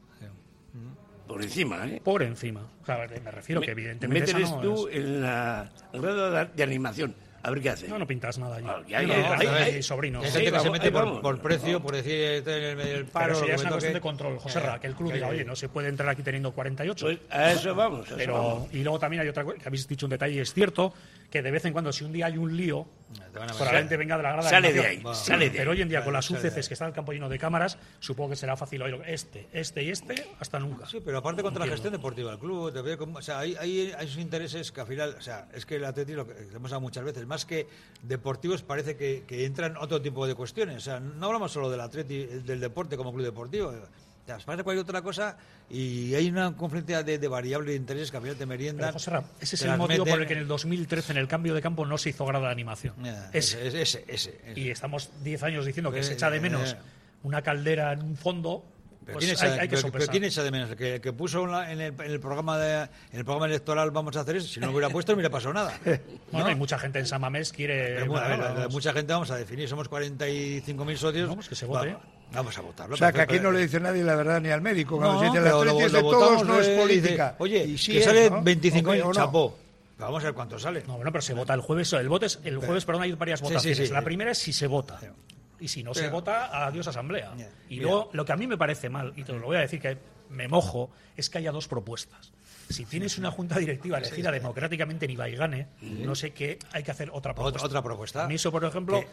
Por encima, ¿eh? Por encima. O sea, me refiero me, que evidentemente mételes no tú es... en la grada de animación. A ver qué hace. No, no pintas nada allí. Ah, hay, no, hay, no, hay, hay, hay sobrino. Hay gente sí, que vamos, se mete por, vamos, por precio, vamos. por decir en el, el paro. Pero si ya es una toque. cuestión de control, José Ra, que el club diga, oye, no se puede entrar aquí teniendo cuarenta y ocho. Pues a eso vamos. A eso pero vamos. Y luego también hay otra cosa, que habéis dicho un detalle, es cierto que de vez en cuando, si un día hay un lío, probablemente venga de la grada. Sale de ahí, sale de ahí. Pero hoy en día, con las U C Cs que está el campo lleno de cámaras, supongo que será fácil oír este, este y este, hasta nunca. Sí, pero aparte contra la gestión deportiva del club, te veo como, o sea, hay, hay, hay sus intereses que al final, o sea, es que el Atleti, lo que hemos hablado muchas veces, más que deportivos, parece que, que entran otro tipo de cuestiones. O sea, no hablamos solo del Atleti, del deporte como club deportivo. O sea, parece cualquier otra cosa y hay una confluencia de, de variables de intereses que al final te meriendan. Pero, José Ra, ese es el motivo meten... por el que en el dos mil trece en el cambio de campo no se hizo grada de animación. Yeah, ese. Ese, ese, ese, ese. Y estamos diez años diciendo que eh, se echa de eh, menos eh. una caldera en un fondo. Pero, pues ¿quién echa, hay, hay que pero, pero ¿quién echa de menos? ¿El que, el que puso en, la, en, el, en, el programa de, en el programa electoral vamos a hacer eso? Si no lo hubiera puesto no hubiera pasado nada. ¿No? Bueno, hay mucha gente en San Mamés quiere... Pero, bueno, a ver, mucha gente vamos a definir, somos cuarenta y cinco mil socios. Vamos, que se vote. Vamos, vamos a votarlo. O sea, que aquí no le dice nadie la verdad ni al médico. Cuando No, se dice la pero lo, de lo todos votamos, no es eh, política. Dice, oye, y sí que es, sale ¿no? veinticinco mil, Okay, chapó. Vamos a ver cuánto sale. No, bueno, pero se vota el jueves. El, voto es, el jueves, perdón, hay varias votaciones. Sí, sí, sí. La primera es si se vota. Y si no Pero, se vota, adiós asamblea. Yeah, y yeah. luego, lo que a mí me parece mal, y te lo voy a decir que me mojo, es que haya dos propuestas. Si tienes una junta directiva elegida democráticamente en Ibaigane, no sé qué, hay que hacer otra propuesta. Otra, otra propuesta. A mí eso, por ejemplo,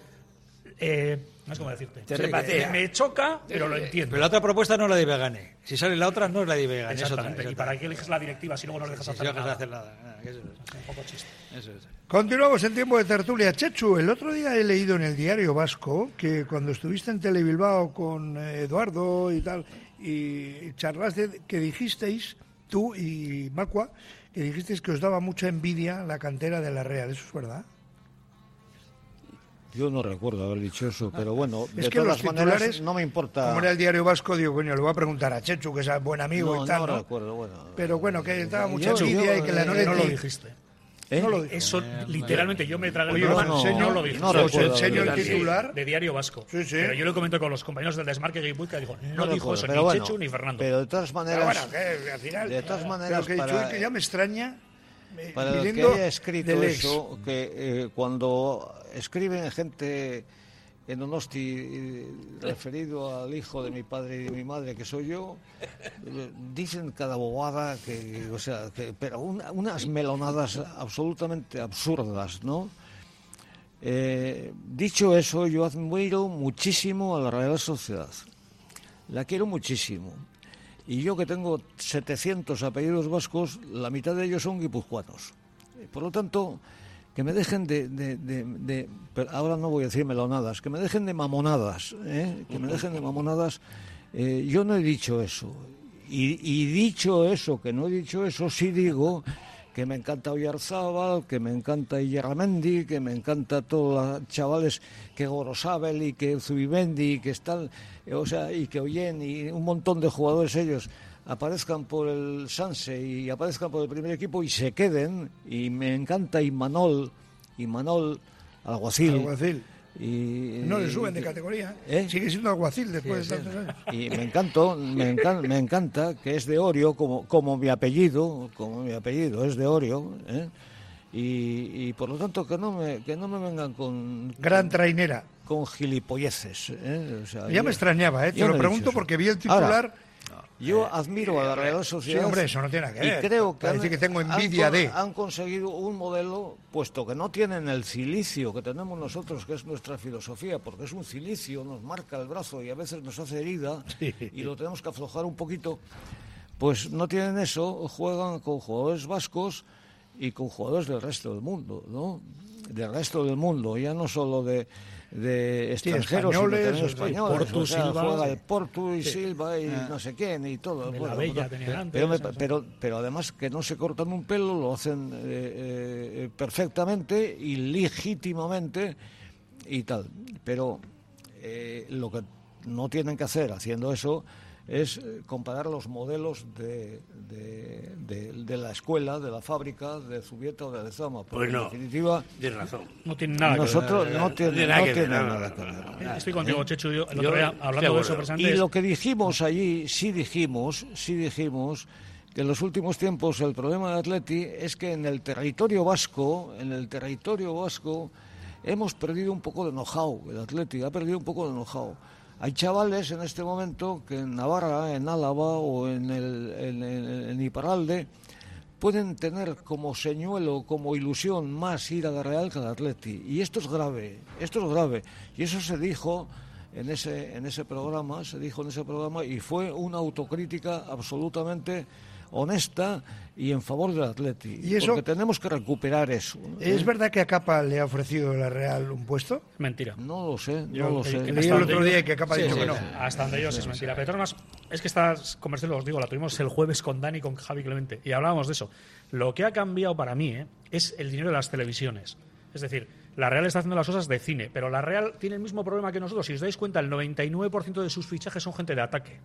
eh, no sé cómo decirte. Te Sí, repatea. me choca, pero lo entiendo. Pero la otra propuesta no es la de Ibegane. Si sale la otra, no es la de Ibegane. Es otra, Exactamente. es ¿Y otra. para qué eliges la directiva si luego no le dejas Sí, hacer si no nada? hacer nada. Ah, que eso es. Es un poco chiste. Eso es. Continuamos en tiempo de tertulia. Chechu, el otro día he leído en el Diario Vasco que cuando estuviste en Telebilbao con eh, Eduardo y tal, y charlaste, que dijisteis, tú y Macua, que dijisteis que os daba mucha envidia la cantera de la Real. ¿Eso es verdad? Yo no recuerdo haber dicho eso, pero bueno, Es de que todas los maneras titulares, no me importa. como era el Diario Vasco, digo, coño, le voy a preguntar a Chechu, que es buen amigo no, y tal, no ¿no? recuerdo, bueno. Pero bueno, que estaba mucha Yo- envidia yo, y que la eh, No, Atleti... no lo dijiste. ¿Eh? No lo dijo. Eso, literalmente, yo me tragué Oye, el os programa, enseño- no lo dijiste. no os recuerdo enseño el haberlo dicho. titular. De Diario Vasco. Sí, sí. Pero yo lo comento con los compañeros del Desmarque que Guibuica, digo, no, No dijo recuerdo, eso pero ni bueno, Chechu ni Fernando. Pero de todas Pero maneras, bueno, que al final... de todas maneras, pero que, para- Chuy, que ya me extraña... eh, para el que viniendo haya escrito del ex. eso, que eh, cuando escriben gente en Donosti eh, referido al hijo de mi padre y de mi madre, que soy yo, eh, dicen cada bobada, que, o sea, que, pero una- unas melonadas absolutamente absurdas, ¿no? Eh, dicho eso, yo admiro muchísimo a la Real Sociedad. La quiero muchísimo. Y yo que tengo setecientos apellidos vascos, la mitad de ellos son guipuzcoanos. Por lo tanto, que me dejen de, de, de, de- pero ahora no voy a decir melonadas, que me dejen de mamonadas, ¿eh? que me dejen de mamonadas. Eh, yo no he dicho eso. Y, y dicho eso, que no he dicho eso, sí digo que me encanta Oyarzábal, que me encanta Illarramendi, que me encanta todos los chavales que Gorosabel y que Zubimendi y que están, eh, o sea, y que Oyen y un montón de jugadores ellos aparezcan por el Sanse y aparezcan por el primer equipo y se queden. Y me encanta Imanol, Imanol Alguacil. Alguacil. Y, no le suben de categoría, ¿eh? Sigue siendo alguacil después sí, de tantos años. Y me encantó, me encanta, me encanta que es de Orio, como, como mi apellido, como mi apellido es de Orio, ¿eh? y, y por lo tanto que no me, que no me vengan con gran trainera, con gilipolleces. ¿eh? O sea, ya yo, me extrañaba, ¿eh? Te lo pregunto porque vi el titular. Ahora, yo admiro a la Real Sociedad. Sí, hombre, eso no tiene nada que ver. Y creo que, han, decir que tengo envidia han, de. han conseguido un modelo, puesto que no tienen el cilicio que tenemos nosotros, que es nuestra filosofía, porque es un cilicio, nos marca el brazo y a veces nos hace herida, sí. Y lo tenemos que aflojar un poquito. Pues no tienen eso, juegan con jugadores vascos y con jugadores del resto del mundo, ¿no? Del resto del mundo, ya no solo de. de extranjeros, sí, españoles, sino españoles, Portu, o sea, Silva, juega sí. el Portu y sí. Silva y ah. no sé quién y todo. De bueno, la Bella, bueno, tenía antes, pero, me, no sé. pero, pero además que no se cortan un pelo, lo hacen eh, eh, perfectamente y legítimamente y tal. Pero eh, lo que no tienen que hacer haciendo eso es comparar los modelos de, de, de, de la escuela, de la fábrica, de Zubieta o de Lezama. Porque pues no, en definitiva, tienes razón. No tiene nada nosotros que ver. no tiene, nada no que tiene ver, nada no, que ver. no, no, no. Estoy contigo, Chechu. Yo, el Yo, otro día, hablando de eso, precisamente, Y es- lo que dijimos allí, sí dijimos, sí dijimos que en los últimos tiempos el problema del Atleti es que en el territorio vasco, en el territorio vasco, hemos perdido un poco de know-how. El Atleti ha perdido un poco de know-how. Hay chavales en este momento que en Navarra, en Álava o en, el, en, en, en Iparralde pueden tener como señuelo, como ilusión más ir a la Real que al Atleti. Y esto es grave, esto es grave. Y eso se dijo en ese, en ese programa, se dijo en ese programa y fue una autocrítica absolutamente honesta y en favor del Atleti. ¿Y eso? Porque tenemos que recuperar eso. ¿Es verdad que a Capa le ha ofrecido la Real un puesto? Mentira. No lo sé, Yo no lo que- sé. que leí el otro día que Capa ha Sí, dicho sí, que no. sí. Hasta donde yo sé es mentira. Pero de todas formas, es que esta conversación, os digo, la tuvimos el jueves con Dani y con Javi Clemente y hablábamos de eso. Lo que ha cambiado para mí ¿eh? es el dinero de las televisiones. Es decir, la Real está haciendo las cosas de cine, pero la Real tiene el mismo problema que nosotros. Si os dais cuenta, el noventa y nueve por ciento de sus fichajes son gente de ataque.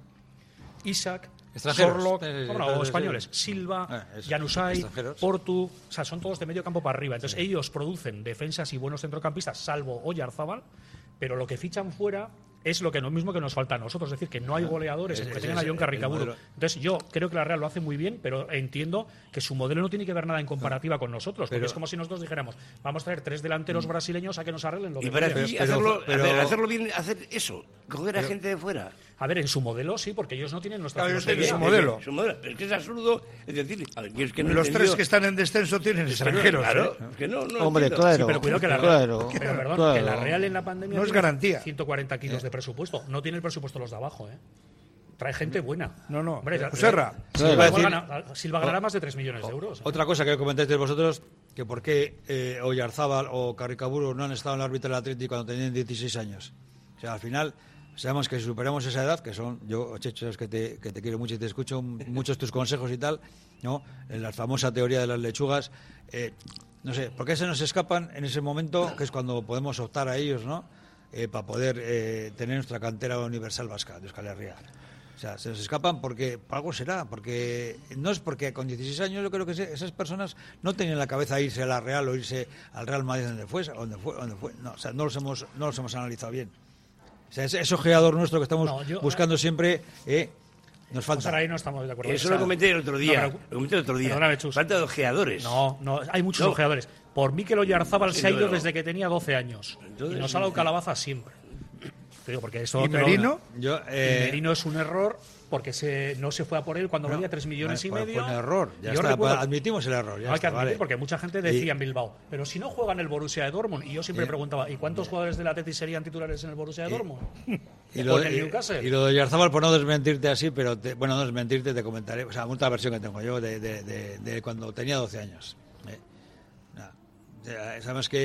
Isaac, Extranjeros. Sorlock, Sí, sí, sí, bueno, sí, o sí. españoles, Silva, Ah, eso, Januzaj, extranjeros. Portu, o sea, son todos de medio campo para arriba. Entonces ellos producen defensas y buenos centrocampistas, salvo Oyarzábal, pero lo que fichan fuera es lo que lo mismo que nos falta a nosotros, es decir, que no hay goleadores, Es- que es- tengan a es John el Carricaburu. modelo. Entonces yo creo que la Real lo hace muy bien, pero entiendo que su modelo no tiene que ver nada en comparativa con nosotros, porque Pero- es como si nosotros dijéramos, vamos a traer tres delanteros brasileños a que nos arreglen lo que Y para quieran. ti, pero- hacerlo, pero- hacer- hacerlo bien, hacer eso, coger a Pero- gente de fuera. A ver, en su modelo sí, porque ellos no tienen nuestra Claro, ellos filosofía. tienen su modelo. Su modelo. Pero es que es absurdo, es decir, a ver, yo es que no he Los tres entendido- que están en descenso tienen es que no- extranjeros. Claro, ¿eh? es que no, no Hombre, entiendo. claro. Sí, pero cuidado que la claro, Real, pero perdón, claro. que la Real en la pandemia No es tiene garantía. ciento cuarenta kilos de presupuesto. No tiene el presupuesto los de abajo, ¿eh? Trae gente buena. No, no. Hombre, la- Joserra. Silva, Claro. igual gana- Silva ganará más de tres millones de euros. Otra cosa que comentáis vosotros, que por qué eh, Oyarzábal o Carricaburu no han estado en la órbita del Atlético cuando tenían dieciséis años. O sea, al final, sabemos que si superamos esa edad, que son, yo, Checho, es que te, que te quiero mucho y te escucho muchos tus consejos y tal, ¿no? En la famosa teoría de las lechugas, eh, no sé, ¿por qué se nos escapan en ese momento, que es cuando podemos optar a ellos, ¿no? Eh, para poder eh, tener nuestra cantera universal vasca de Euskal Herria. O sea, se nos escapan porque por algo será, porque no es porque con dieciséis años yo creo que se- esas personas no tenían en la cabeza irse a la Real o irse al Real Madrid donde fue, donde fue, donde fue. No, o sea, no los hemos no los hemos analizado bien. O sea, ese, ese ojeador nuestro que estamos No, yo- buscando siempre, eh, nos falta. Pues ahora ahí no estamos de acuerdo. Eso O sea, lo comenté el otro día. no, pero- lo comenté el otro día. Perdóname, Chus. Falta de ojeadores. No, no, hay muchos No. ojeadores. Por mí que lo Oyarzábal se ha ido no, no. desde que tenía doce años. Entonces, y nos ha dado sí. calabaza siempre. Te digo, porque eso ¿Y te lo- Merino? Yo, Y eh, Merino es un error porque se, no se fue a por él cuando valía tres millones y fue- medio. Fue un error. Ya Yo está, recuerdo- admitimos el error. Ya No hay está, que admitir vale. porque mucha gente decía en Bilbao, pero si no juegan el Borussia de Dortmund, y yo siempre Y- preguntaba, ¿y cuántos jugadores del Atleti serían titulares en el Borussia de Dortmund? Y ¿O lo, en el y- Newcastle? y lo de Oyarzábal, por no desmentirte así, pero te- bueno, no desmentirte, te comentaré, o sea, otra versión que tengo yo de, de, de- de cuando tenía doce años. Eh, nada. O sea, sabes que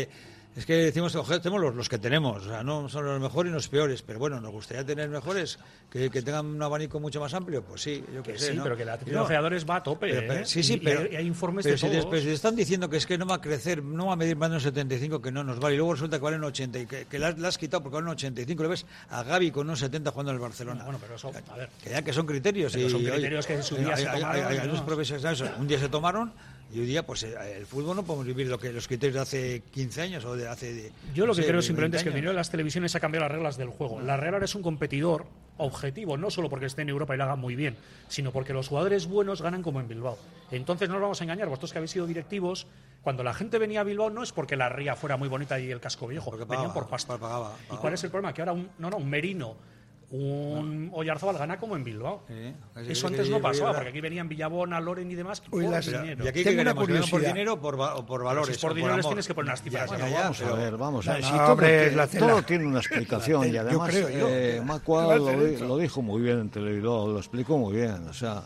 Es que decimos, ojo, tenemos los, los que tenemos, o sea, no son los mejores ni los peores, pero bueno, nos gustaría tener mejores, que, que tengan un abanico mucho más amplio, pues sí, yo que, que sé, sí, ¿no? pero que la Atlético No, de Ojeadores va a tope, pero, pero, ¿eh? sí, sí, Y- pero y hay, hay informes pero de si todos. les, pero si les están diciendo que es que no va a crecer, no va a medir más de un setenta y cinco, que no nos vale, y luego resulta que vale un ochenta, y que, que la, la has quitado porque vale un ochenta y cinco, le ves a Gavi con un setenta jugando en el Barcelona. Bueno, pero eso, a ver. Que ya que son criterios. Pero y, son oye, criterios que en su día hay, se hay- tomaron, hay- hay ¿no? unos profesionales, un día se tomaron y hoy día, pues eh, el fútbol no podemos vivir lo que los criterios de hace quince años o de hace. Yo lo no que sé, creo de simplemente es que el veinte dinero de años. las televisiones ha cambiado las reglas del juego. La Real ahora es un competidor objetivo, no solo porque esté en Europa y lo haga muy bien, sino porque los jugadores buenos ganan como en Bilbao. Entonces no nos vamos a engañar, vosotros que habéis sido directivos, cuando la gente venía a Bilbao no es porque la ría fuera muy bonita y el casco viejo, Porque venían pagaba, por pasta. pagaba, ¿Y pagaba. cuál es el problema? Que ahora un, no, no, un Merino, un Oyarzabal gana como en Bilbao. Sí, sí, Eso sí, antes sí, no sí, pasaba, verdad. porque aquí venían Villabona, Loren y demás Oye, por las- dinero. Y aquí Tengo que una queremos, ¿que vengan por curiosidad. dinero o por, va- o por valores. si es por o dinero les amor? tienes que poner unas cifras. Ya, Bueno, ya, ya, Vamos a pero- ver, vamos a ver. No, Si no, todo, hombre, es ti- la cela. todo tiene una explicación y Yo además creo, yo. eh, Macua Va a lo, ser di- eso. lo dijo muy bien en Televideo, lo explicó muy bien. O sea,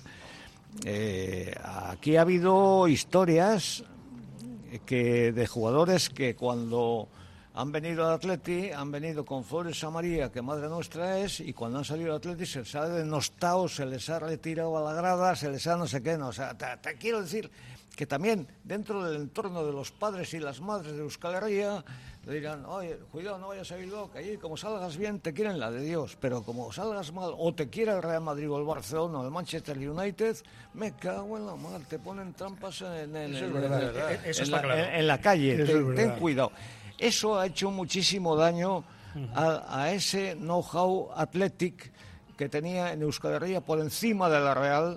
eh, aquí ha habido historias que de jugadores que cuando han venido al Atleti, han venido con flores a María, que Madre Nuestra es, y cuando han salido al Atleti se les ha denostado, se les ha retirado a la grada, se les ha no sé qué, no. O sea, te, te quiero decir que también dentro del entorno de los padres y las madres de Euskal Herria le dirán, oye, cuidado, no vayas a Bilbao, que allí como salgas bien te quieren la de Dios, pero como salgas mal o te quiera el Real Madrid o el Barcelona o el Manchester United, me cago en la mar, te ponen trampas en, en- Eso es en- verdad. en- Eh, eso en está la, claro. en- en la calle, Eso ten, es verdad. ten cuidado. Eso ha hecho muchísimo daño a, a ese know-how athletic que tenía en Euskal Herria por encima de la Real,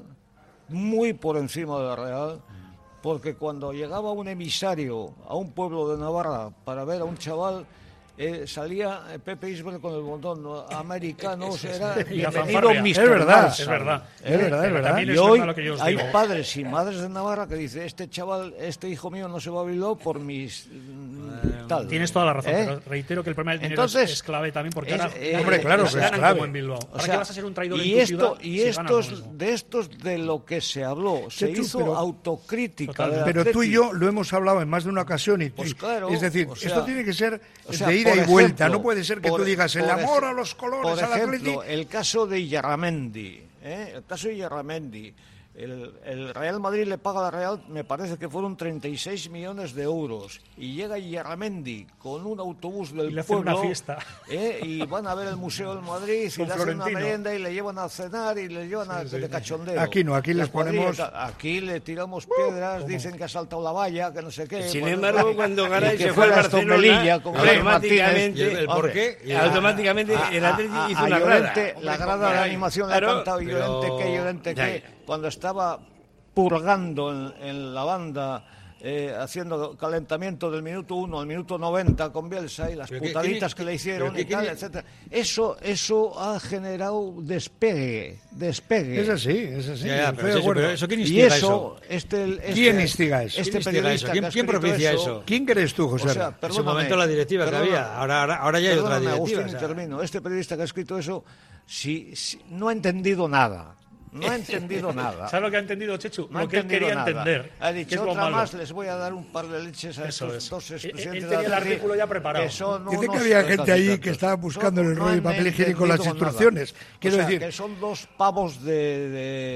muy por encima de la Real, porque cuando llegaba un emisario a un pueblo de Navarra para ver a un chaval, eh, salía eh, Pepe Isbert con el botón ¿no? americano, era Y la bienvenido fanfarria. mister Es verdad, Barça. es verdad. Es verdad, es Pero verdad. también Y es hoy verdad lo que yo os hay digo. padres y madres de Navarra que dicen, este chaval, este hijo mío no se va a Bilbao por mis... mm, tal. Tienes toda la razón, ¿Eh? pero reitero que el problema del dinero es- Entonces, es, clave también porque es- ahora eh, Hombre, claro, ganan que es clave. como en Bilbao. O Ahora sea, que vas a ser un traidor y en tu esto, ciudad, y si ganas estos, lo mismo. de estos de lo que se habló, se Chechu, hizo pero- autocrítica. Totalmente. del Pero tú y Atleti. yo lo hemos hablado en más de una ocasión y Pues y- claro, es decir, o sea, esto tiene que ser o sea, de ida por y vuelta, ejemplo, no puede ser que por- tú digas el por amor ej- a los colores por al ejemplo, Atleti. el caso de Yarramendi, ¿eh? el caso de Yarramendi, el, el Real Madrid le paga a la Real, me parece que fueron treinta y seis millones de euros, y llega Yarramendi con un autobús del Y le hacen pueblo, una fiesta. ¿eh? y van a ver el Museo del Madrid, y Con le hacen una Florentino. merienda, y le llevan a cenar, y le llevan a de cachondeo. Aquí no, aquí La les cuadrilla ponemos- y tal. Aquí le tiramos piedras, dicen que ha saltado la valla, que no sé qué. Sin bueno, embargo, tal. cuando Y Garay que se fue al fuera Barcelona, Melilla, como Garay automáticamente, ¿Y el- el por Hombre, qué? Y el- automáticamente a- el a- Atleti a- hizo a una Llorente, grada. la grada de animación le ha Claro, cantado pero- Llorente que Llorente Ya, que ya. cuando estaba purgando en, en la banda eh, haciendo calentamiento del minuto uno al minuto noventa con Bielsa y las Pero qué- putaditas qué- que le hicieron pero y qué- tal, qué- etcétera. Eso, eso ha generado despegue, despegue. Es así, es así. Ya, ya, estoy pero de eso- acuerdo. pero eso quién Y instiga eso, eso? este, este, ¿Quién instiga eso? Este ¿Quién instiga periodista eso? ¿Quién- que ha quién escrito propicia eso, eso? ¿Quién crees tú, José? O sea, En su perdóname, momento la directiva que perdóname, había, ahora, ahora, ahora ya hay otra perdóname, directiva. Agustín, o sea. intervino. Este periodista que ha escrito eso, si, si- no ha entendido nada. No ha entendido nada. ¿Sabes lo que ha entendido Chechu? No ha lo que él entendido quería nada. entender. Ha que dicho es lo otra malo. más, les voy a dar un par de leches a Eso estos es. dos Él- él expresidentes tenía de el Atleti, artículo ya preparado. que son Dice que unos había gente ahí recalcitrantes. que estaba buscando No, el no rollo de han papel higiénico con las entendido nada. instrucciones. Quiero O sea, decir, que son dos pavos de,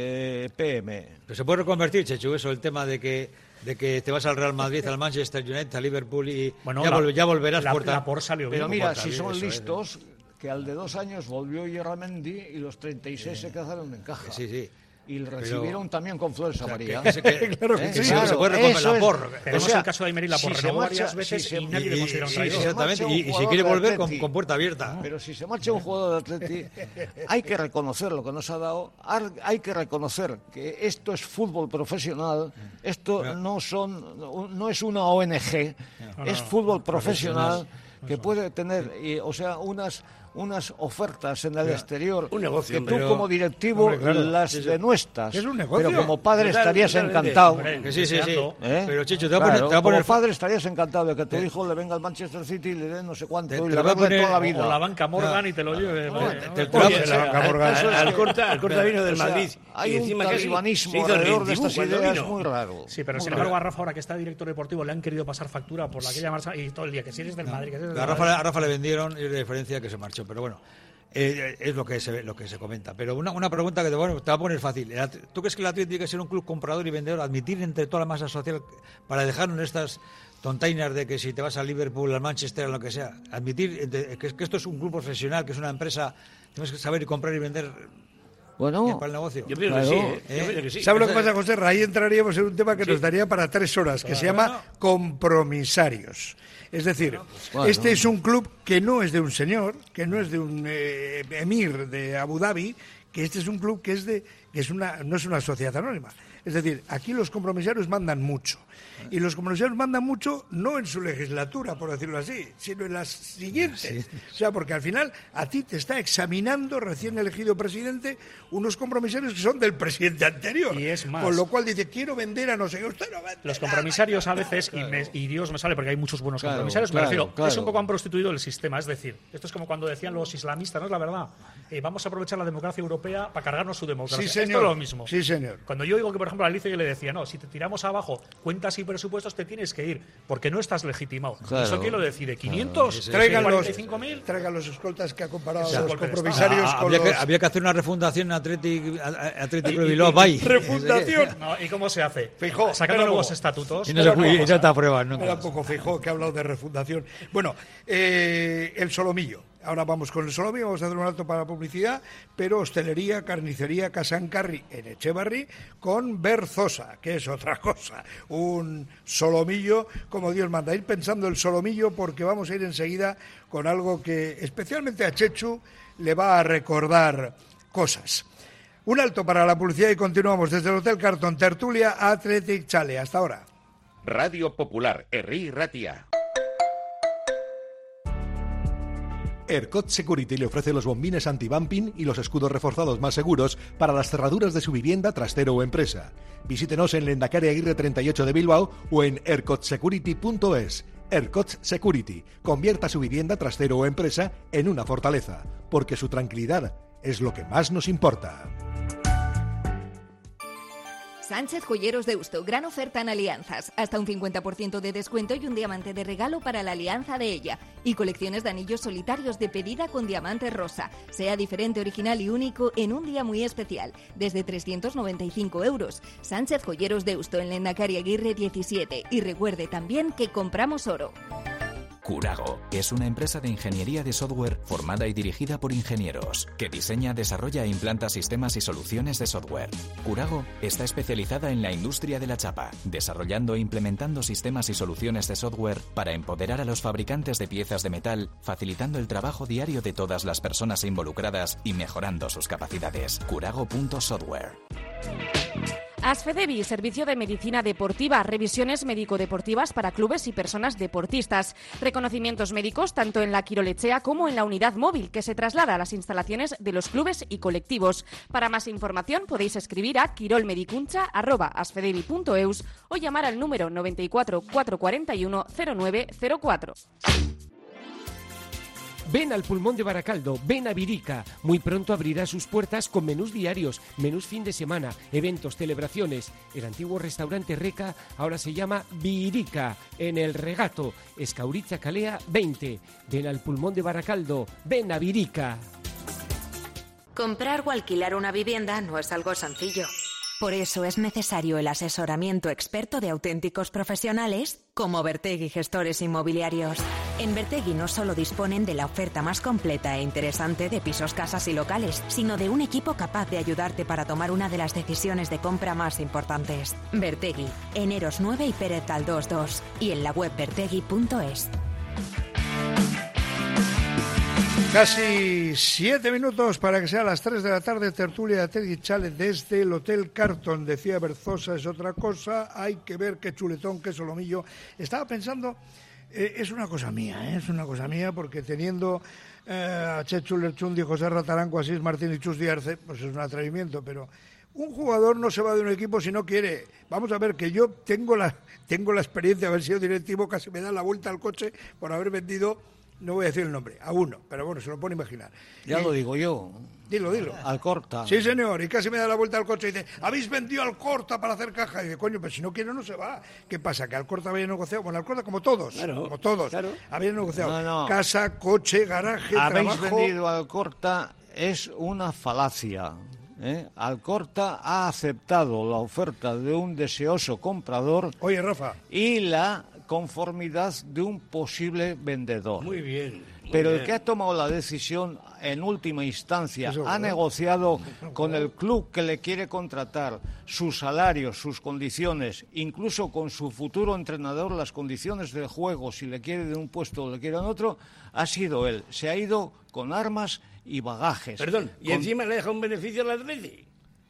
de P M. Pero se puede reconvertir, Chechu, eso, el tema de que de que te vas al Real Madrid, al Manchester United, al Liverpool y Bueno, ya, la- vol- ya volverás la, puerta. la por salió bien. Pero mira, puerta si libre, son eso es. listos, que al de dos años volvió Yerramendi y los treinta y seis se quedaron en caja. Sí, sí. Y le recibieron también con flores a María. que se- que- Claro que ¿Eh? sí. se puede reconvertir eso la es. porra. Tenemos O sea, el caso de Aymerí Laporre, si se renovó marcha- varias veces si se- y nadie le Y- considera un y- traidor. se exactamente, marcha un y, y si jugador quiere de volver con, Atleti. con puerta abierta. Pero si se marcha un jugador de Atleti, hay que reconocer lo que nos ha dado, har- hay que reconocer que esto es fútbol profesional, esto no son, no, no es una O N G, No, es no, fútbol profesional que puede tener, y, o sea, unas unas ofertas en el Claro. exterior Un negocio, que tú pero- como directivo hombre, claro, las sí, sí. denuestas. Es un negocio. Pero como padre Total, estarías totalmente. encantado. Hombre, Que sí, sí, sí. deseando. ¿eh? Pero, Chicho, te voy a Claro, poner... Te voy a poner como padre estarías encantado de que tu Te- hijo le venga al Manchester City y le dé no sé cuánto Te- y te le lo voy a venga poner- toda la O vida. la banca Morgan y te lo lleve. No, hombre, te- ¿no? te- te- Oye, te- la banca Morgan, Al, ¿eh? al corta, al corta vino del O sea, Madrid. hay y un encima casi talibanismo se hizo el alrededor de Rindibu estas cuando ideas vino. muy raro. Sí, pero Muy sin raro. embargo a Rafa, ahora que está director deportivo, le han querido pasar factura por la aquella marcha y todo el día, que si eres del Madrid, que si eres del A Rafa, Madrid. a Rafa le vendieron y es la diferencia que se marchó, pero bueno, eh, es lo que se ve- lo que se comenta. Pero una, una pregunta que te, bueno, te va a poner fácil. El At- ¿Tú crees que el Atlético tiene que ser un club comprador y vendedor, admitir entre toda la masa social para dejarnos en estas tontainas de que si te vas a Liverpool, al Manchester, a lo que sea, admitir entre- que, que esto es un club profesional, que es una empresa, tienes que saber comprar y vender Bueno, para el negocio? Yo pienso Claro. que sí, ¿eh? Yo ¿Eh? pienso que sí. ¿Sabes lo que Esa- pasa, José? Ahí entraríamos en un tema que nos daría para tres horas, que se llama compromisarios. Es decir, Bueno. este es un club que no es de un señor, que no es de un eh, emir de Abu Dhabi, que este es un club que es de que es una no es una sociedad anónima. Es decir, aquí los compromisarios mandan mucho. Y los compromisarios mandan mucho no en su legislatura, por decirlo así, sino en las siguientes. O sea, porque al final a ti te está examinando, recién elegido presidente, unos compromisarios que son del presidente anterior. Y es más. Con lo cual dice, quiero vender a no sé qué, usted no vende Los nada. compromisarios a veces, y, me- y Dios me sale porque hay muchos buenos Claro, compromisarios, claro, me refiero, claro. es un poco han prostituido el sistema. Es decir, esto es como cuando decían los islamistas, ¿no es la verdad? Eh, vamos a aprovechar la democracia europea para cargarnos su democracia. Sí, Esto señor. es lo mismo. Sí, señor. Cuando yo digo que, por ejemplo, a Alicia yo le decía, no, si te tiramos abajo cuentas y presupuestos, te tienes que ir, porque no estás legitimado. Claro. ¿Eso quién lo decide? ¿quinientos? Traigan los, ¿cuarenta y cinco mil? traigan los escoltas que ha comparado Sí, a los golpe de compromisarios Ah, con había, que, los... había que hacer una refundación Atlético Atlético de Bilbao, bye. Refundación. No, ¿y cómo se hace? Fijó, Sacando espera nuevos un poco. estatutos. Y no se, Pero no, y no te aprueban Era nunca. un poco fijo que ha hablado de refundación. Bueno, eh, el solomillo. Ahora vamos con el solomillo, vamos a hacer un alto para la publicidad, pero hostelería, carnicería, Casancarri en Echevarri con Berzosa, que es otra cosa. Un solomillo, como Dios manda. Ir pensando el solomillo porque vamos a ir enseguida con algo que especialmente a Chechu le va a recordar cosas. Un alto para la publicidad y continuamos desde el Hotel Carton, Tertulia Athletic Chale. Hasta ahora. Radio Popular, Herri Ratia. ERCOT Security le ofrece los bombines anti-bumping y los escudos reforzados más seguros para las cerraduras de su vivienda, trastero o empresa. Visítenos en Lehendakari Aguirre treinta y ocho de Bilbao o en ercot security punto es. ERCOT Security. Convierta su vivienda, trastero o empresa en una fortaleza, porque su tranquilidad es lo que más nos importa. Sánchez Joyeros Deusto, gran oferta en alianzas. Hasta un cincuenta por ciento de descuento y un diamante de regalo para la alianza de ella. Y colecciones de anillos solitarios de pedida con diamante rosa. Sea diferente, original y único en un día muy especial. Desde trescientos noventa y cinco euros. Sánchez Joyeros Deusto en Lehendakari Aguirre diecisiete. Y recuerde también que compramos oro. Curago es una empresa de ingeniería de software formada y dirigida por ingenieros que diseña, desarrolla e implanta sistemas y soluciones de software. Curago está especializada en la industria de la chapa, desarrollando e implementando sistemas y soluciones de software para empoderar a los fabricantes de piezas de metal, facilitando el trabajo diario de todas las personas involucradas y mejorando sus capacidades. Curago punto software. Asfedevi, servicio de medicina deportiva, revisiones médico-deportivas para clubes y personas deportistas. Reconocimientos médicos tanto en la Quirolechea como en la unidad móvil que se traslada a las instalaciones de los clubes y colectivos. Para más información podéis escribir a quirolmedicuncha arroba asfedevi punto eus o llamar al número noventa y cuatro, cuatrocientos cuarenta y uno, cero nueve cero cuatro. Ven al Pulmón de Baracaldo, ven a Virica. Muy pronto abrirá sus puertas con menús diarios, menús fin de semana, eventos, celebraciones. El antiguo restaurante Reca ahora se llama Virica, en El Regato, Escauriza Calea veinte. Ven al Pulmón de Baracaldo, ven a Virica. Comprar o alquilar una vivienda no es algo sencillo. Por eso es necesario el asesoramiento experto de auténticos profesionales como Bertegui Gestores Inmobiliarios. En Bertegui no solo disponen de la oferta más completa e interesante de pisos, casas y locales, sino de un equipo capaz de ayudarte para tomar una de las decisiones de compra más importantes. Bertegui, en Eros nueve y Pérez Galdós dos, y en la web bertegui punto es. Casi siete minutos para que sea las tres de la tarde, tertulia de Chale desde el Hotel Carton. Decía Berzosa, es otra cosa, hay que ver qué chuletón, qué solomillo. Estaba pensando, eh, es una cosa mía, ¿eh? es una cosa mía, porque teniendo eh, a Chechu Lerchundi, José Rataranco, Asís Martín y Chus Diarce, pues es un atrevimiento, pero un jugador no se va de un equipo si no quiere. Vamos a ver, que yo tengo la, tengo la experiencia de haber sido directivo, casi me da la vuelta al coche por haber vendido, no voy a decir el nombre, a uno, pero bueno, se lo puede imaginar. Ya y, lo digo yo. Dilo, dilo. Alcorta. Sí, señor, y casi me da la vuelta al coche y dice, habéis vendido Alcorta para hacer caja. Y dice, coño, pero si no quiere no se va. ¿Qué pasa? Que Alcorta había negociado, bueno, Alcorta como todos, claro, como todos, claro. había negociado no, no. casa, coche, garaje, Habéis trabajo. vendido Alcorta, es una falacia. ¿eh? Alcorta ha aceptado la oferta de un deseoso comprador. Oye, Rafa. Y la conformidad de un posible vendedor. Muy bien. Muy Pero bien. el que ha tomado la decisión en última instancia, Eso, ha ¿no? negociado con el club que le quiere contratar sus salarios, sus condiciones, incluso con su futuro entrenador, las condiciones del juego, si le quiere de un puesto o le quiere en otro, ha sido él. Se ha ido con armas y bagajes. Perdón, y Con- encima le deja un beneficio al Atleti.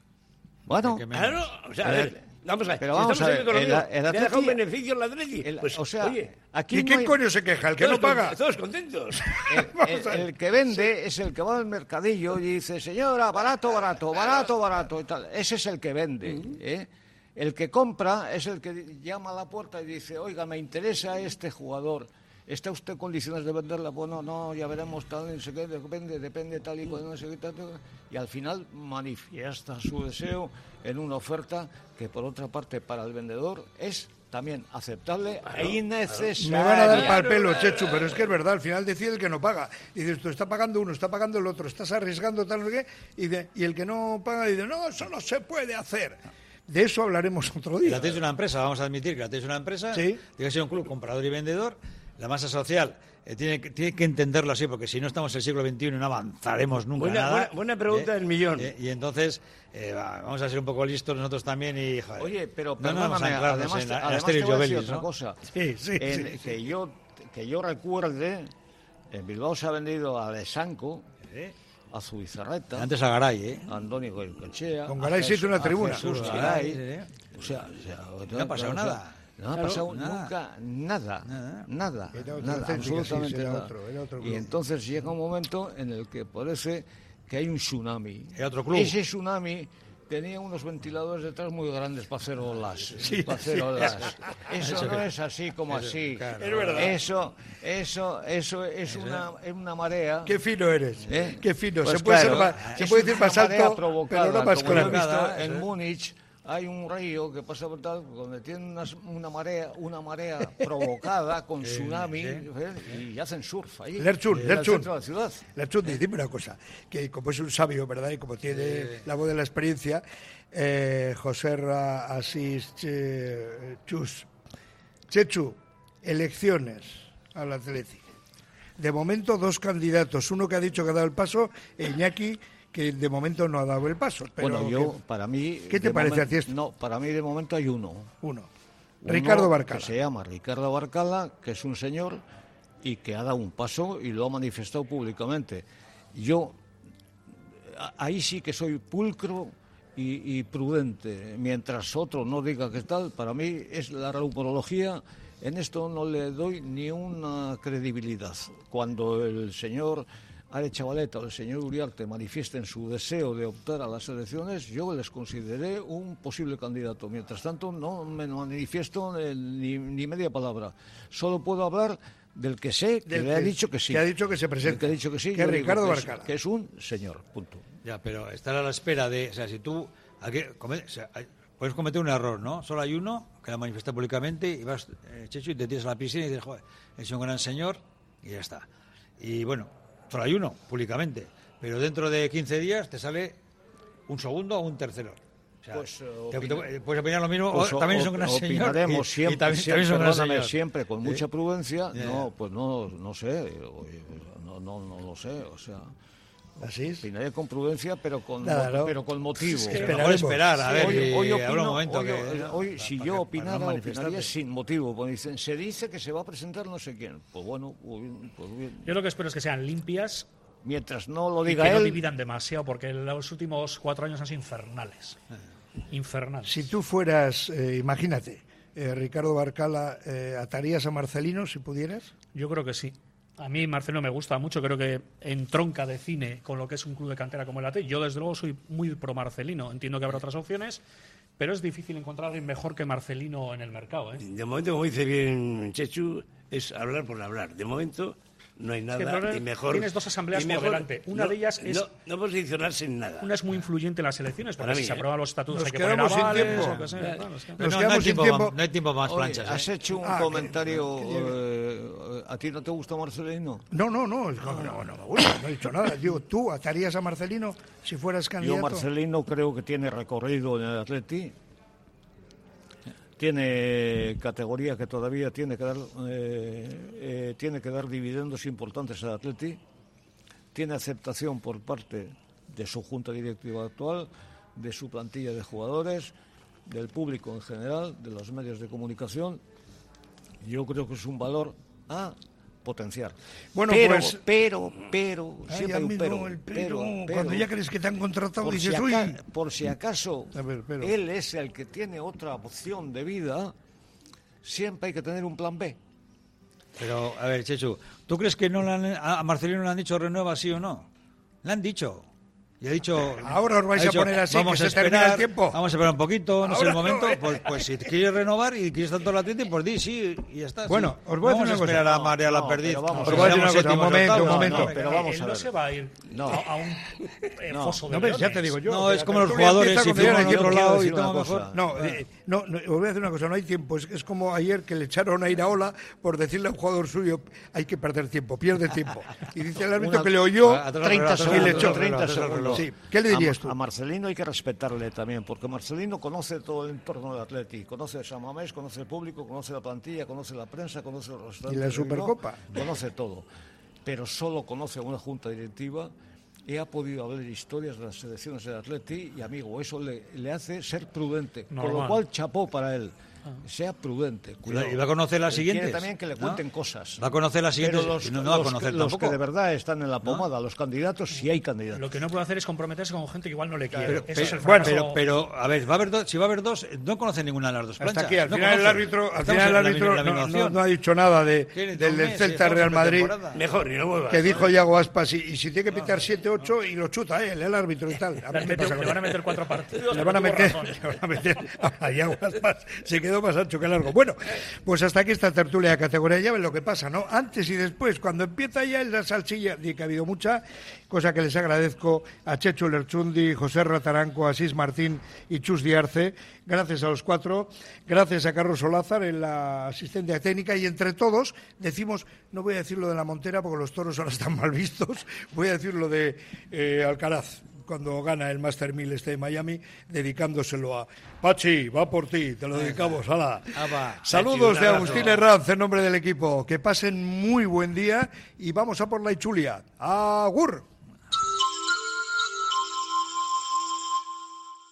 Bueno, Claro, o sea, a ver, vamos a ver. Pero si vamos estamos a en ver, economía, el- el le deja un Atleti- beneficio al Atleti. el- Pues, o sea, oye, aquí ¿Y no quién hay- coño se queja? ¿El que todos no paga? con- todos contentos. El, el- el que vende es el que va al mercadillo y dice, señora, barato, barato, barato, barato y tal. Ese es el que vende. ¿eh? El que compra es el que llama a la puerta y dice, oiga, me interesa este jugador. ¿Está usted en condiciones de venderla? Bueno, no, ya veremos, tal, no sé qué, depende, depende, tal y cual, no sé qué, tal, tal. Y al final manifiesta su deseo en una oferta que, por otra parte, para el vendedor es también aceptable e innecesaria. Me van a dar pal pelo, Chechu, pero es que es verdad, al final decide el que no paga. Y dices, tú está pagando uno, está pagando el otro, estás arriesgando tal, no sé qué, y, de- y el que no paga dice, no, eso no se puede hacer. De eso hablaremos otro El día. Atleti es una empresa, vamos a admitir que el Atleti es una empresa, Sí. tiene que ser un club comprador y vendedor. La masa social eh, tiene, que- tiene que entenderlo así, porque si no estamos en el siglo veintiuno y no avanzaremos nunca Buena- nada. buena- buena pregunta del millón. eh, y entonces eh, va, vamos a ser un poco listos nosotros también y... Joder, Oye, pero no nos vamos a perdóname, anclarnos además, en la- en además Asteris te voy a decir Jovelis, otra ¿no? cosa. Sí, sí, En- sí. Que, yo, que yo recuerde, en Bilbao se ha vendido a Lesanco, a Zubizarreta, Antes a Garay, ¿eh? a Andoni Goicoechea, Con a Garay se hizo una Jesús- a tribuna. Jesús Garay, Garay. sí, O sea, o sea, No ha pasado o sea, nada. No ha Claro, pasado nada. nunca nada, Nada. nada, Era otro nada, Celtic, sí, absolutamente era nada. otro, era otro Y club. entonces llega un momento en el que parece que hay un tsunami. Era otro club. Ese tsunami tenía unos ventiladores detrás muy grandes para hacer olas. Sí, para hacer sí. olas. Eso, Eso no que- es así como eso, así. claro. Es verdad. Eso, eso, eso es una, es una marea. Qué fino eres, ¿Eh? qué fino. Pues se puede, claro, ser más- se es puede decir una más marea alto, provocada, pero no más como yo he claro. visto en ¿eh? Múnich. Hay un río que pasa por tal, donde tiene unas- una marea, una marea provocada con tsunami, ¿eh? y hacen surf ahí. Lerchun, en el Lerchun. centro de la ciudad. Lerchun, dime una cosa, que como es un sabio, ¿verdad? Y como tiene la voz de la experiencia, eh, José Ra Asís Che- Chus, Chechu, elecciones al Atleti. De momento dos candidatos, uno que ha dicho que ha dado el paso, e Iñaki, que de momento no ha dado el paso. Pero Bueno, yo, que- para mí... ¿Qué te de parece momen- a ti esto? No, para mí de momento hay uno. Uno. Uno Ricardo Barcala. Que se llama Ricardo Barcala, que es un señor y que ha dado un paso y lo ha manifestado públicamente. Yo a- ahí sí que soy pulcro y, y prudente. Mientras otro no diga que tal, para mí es la rumorología. En esto no le doy ni una credibilidad. Cuando el señor Ale Chavaleta o el señor Uriarte manifiesten su deseo de optar a las elecciones, yo les consideré un posible candidato. Mientras tanto, no me manifiesto eh, ni, ni media palabra. Solo puedo hablar del que sé, que Del le ha que- dicho que sí. que ha dicho que se Del presenta. que ha dicho que sí. Que es yo digo Ricardo que es- Barcala. que es un señor, punto. Ya, pero estar a la espera de... O sea, si tú... Aquí, come- o sea, hay- puedes cometer un error, ¿no? Solo hay uno que la manifiesta públicamente y vas, eh, Chechu, y te tiras a la piscina y dices, joder, es un gran señor y ya está. Y bueno, solo hay uno, públicamente. Pero dentro de quince días te sale un segundo o un tercero. O sea, Pues, eh, te- opina- te- puedes opinar lo mismo, Pues, o también es op- un gran señor. opinaremos y- siempre, y también, siempre, también es un gran perdóname, señor. siempre con ¿Sí? mucha prudencia. Ya, ya. No, pues no, no sé, oye, no, no, no lo sé, o sea... Así es. Opinaré con prudencia, pero con, Nada, mo- ¿no? pero con motivo. Es que Pero mejor esperar, a ver, hoy, y hoy habrá un opino- momento hoy- que... hoy- ¿no? hoy, Para- si para yo que- para opinara, no opinaría manifestarte. sin motivo. Pues dicen, se dice que se va a presentar no sé quién. Pues bueno, pues bien, pues bien. Yo lo que espero es que sean limpias Mientras no lo y diga que no él, dividan demasiado, porque los últimos cuatro años han sido infernales. Infernales. Si tú fueras, eh, imagínate, eh, Ricardo Barcala, eh, ¿atarías a Marcelino si pudieras? Yo creo que sí. A mí Marcelino me gusta mucho, creo que entronca de cine con lo que es un club de cantera como el A T. Yo, desde luego, soy muy pro Marcelino. Entiendo que habrá otras opciones, pero es difícil encontrar a alguien mejor que Marcelino en el mercado, ¿eh? De momento, como dice bien Chechu, es hablar por hablar. De momento no hay nada es que, ni mejor. Tienes dos asambleas y por mejor, delante. Una no, de ellas es... No, no posicionarse en nada. Una es muy influyente en las elecciones, porque Para si mí, se ¿eh? aprueban los estatutos Nos hay que poner quedamos sin avales, tiempo. o que sea, claro, es que- Nos No, no quedamos hay sin tiempo, tiempo. no hay tiempo para más Oye, planchas. has ¿eh? hecho un Ah, que- comentario. que llegue. eh, ¿A ti no te gusta Marcelino? No, no, no, es- no, no, no me gusta, no he dicho nada. Digo, ¿tú atarías a Marcelino si fueras candidato? Yo Marcelino creo que tiene recorrido en el Atleti. Tiene categoría que todavía tiene que dar, eh, eh, tiene que dar dividendos importantes al Atleti. Tiene aceptación por parte de su junta directiva actual, de su plantilla de jugadores, del público en general, de los medios de comunicación. Yo creo que es un valor a potenciar. Bueno, pero, pues- pero, pero, Ay, siempre hay un amigo, pero, el pero, pero, pero. cuando ya crees que te han contratado, Por dices, si uy. aca- por si acaso A ver, pero- él es el que tiene otra opción de vida, siempre hay que tener un plan B. Pero, a ver, Chechu, ¿tú crees que no le han- a Marcelino le han dicho renueva sí o no? Le han dicho. Y ha dicho... Ahora os vais ha a dicho, poner así, vamos que a se termina esperar, el tiempo. Vamos a esperar un poquito, no es Ahora el momento. no, eh. pues, pues si quieres renovar y quieres tanto la Atleti, pues di sí y ya está. Bueno, sí. os voy a vamos decir una esperar cosa. a María la No, perdiz. pero vamos Os voy a decir una cosa, un momento, un momento. pero vamos él a no ver. se va a ir No. a, a un eh, No. foso de No ves, ya leones. te digo yo. No, que es la como los tertulia jugadores, empieza si cuando ya no firman hay en otro tiempo. lado y decir una toma cosa. mejor. No, eh, no, no, os voy a decir una cosa, no hay tiempo. Es, es como ayer que le echaron a Iraola por decirle a un jugador suyo, hay que perder tiempo, pierde tiempo. Y dice el árbitro Una- que le oyó a- atrás, treinta atrás, y le atrás, echó. atrás, treinta atrás, atrás, segundos. Sí. ¿Qué le dirías a, tú? A Marcelino hay que respetarle también, porque Marcelino conoce todo el entorno del Atleti, conoce San Mamés, conoce el público, conoce la plantilla, conoce la prensa, conoce los restaurantes Y la de Bilbao, Supercopa. conoce todo, pero solo conoce a una junta directiva y ha podido hablar historias de las selecciones del Atleti y, amigo, eso le, le hace ser prudente, con Normal. lo cual chapó para él. Sea prudente, cuidado. Y va a conocer las Él quiere siguientes, también que le ¿no? cuenten cosas. Va a conocer las siguientes Pero los, y no, no va a los conocer que, los tampoco. que de verdad están en la pomada, los candidatos, si hay candidatos. Lo que no puede hacer es comprometerse con gente que igual no le quiere. Pero, Ese pero- es el bueno, fracaso. pero, pero, a ver, va a haber dos, si va a haber dos, no conoce ninguna de las dos planchas. Hasta aquí, al no final el conoce. árbitro, al Estamos final el en la árbitro misma- la no, misma no- opción. no ha dicho nada de, Tiene dos del meses, Celta estamos Real en Madrid, pretemporada. Mejor, ni lo muevas. que dijo Iago Aspas, y, y si tiene que pitar siete ocho y lo chuta él, el árbitro y tal. A Le, ver han qué metido- pasa le con van a él. meter cuatro partidos. Le van a pero tuvo meter, razón. le van a meter a Iago Aspas, se quedó más ancho que largo. Bueno, pues hasta aquí esta tertulia de categoría, ya ven lo que pasa, ¿no? Antes y después, cuando empieza ya la salsilla, di que ha habido mucha, cosa que les agradezco a Chechu Lerchundi, José Rataranco, Asís Martín y Chus Diarce, gracias a los cuatro, gracias a Carlos Solázar en la asistencia técnica, y entre todos decimos, no voy a decir lo de la Montera porque los toros ahora están mal vistos, voy a decir lo de eh, Alcaraz, cuando gana el Master mil este de Miami, dedicándoselo a Pachi, va por ti, te lo dedicamos, hala. Ah, va. Saludos Pachi, de un Agustín abrazo. Herranz en nombre del equipo, que pasen muy buen día y vamos a por la Ichulia. ¡Agur!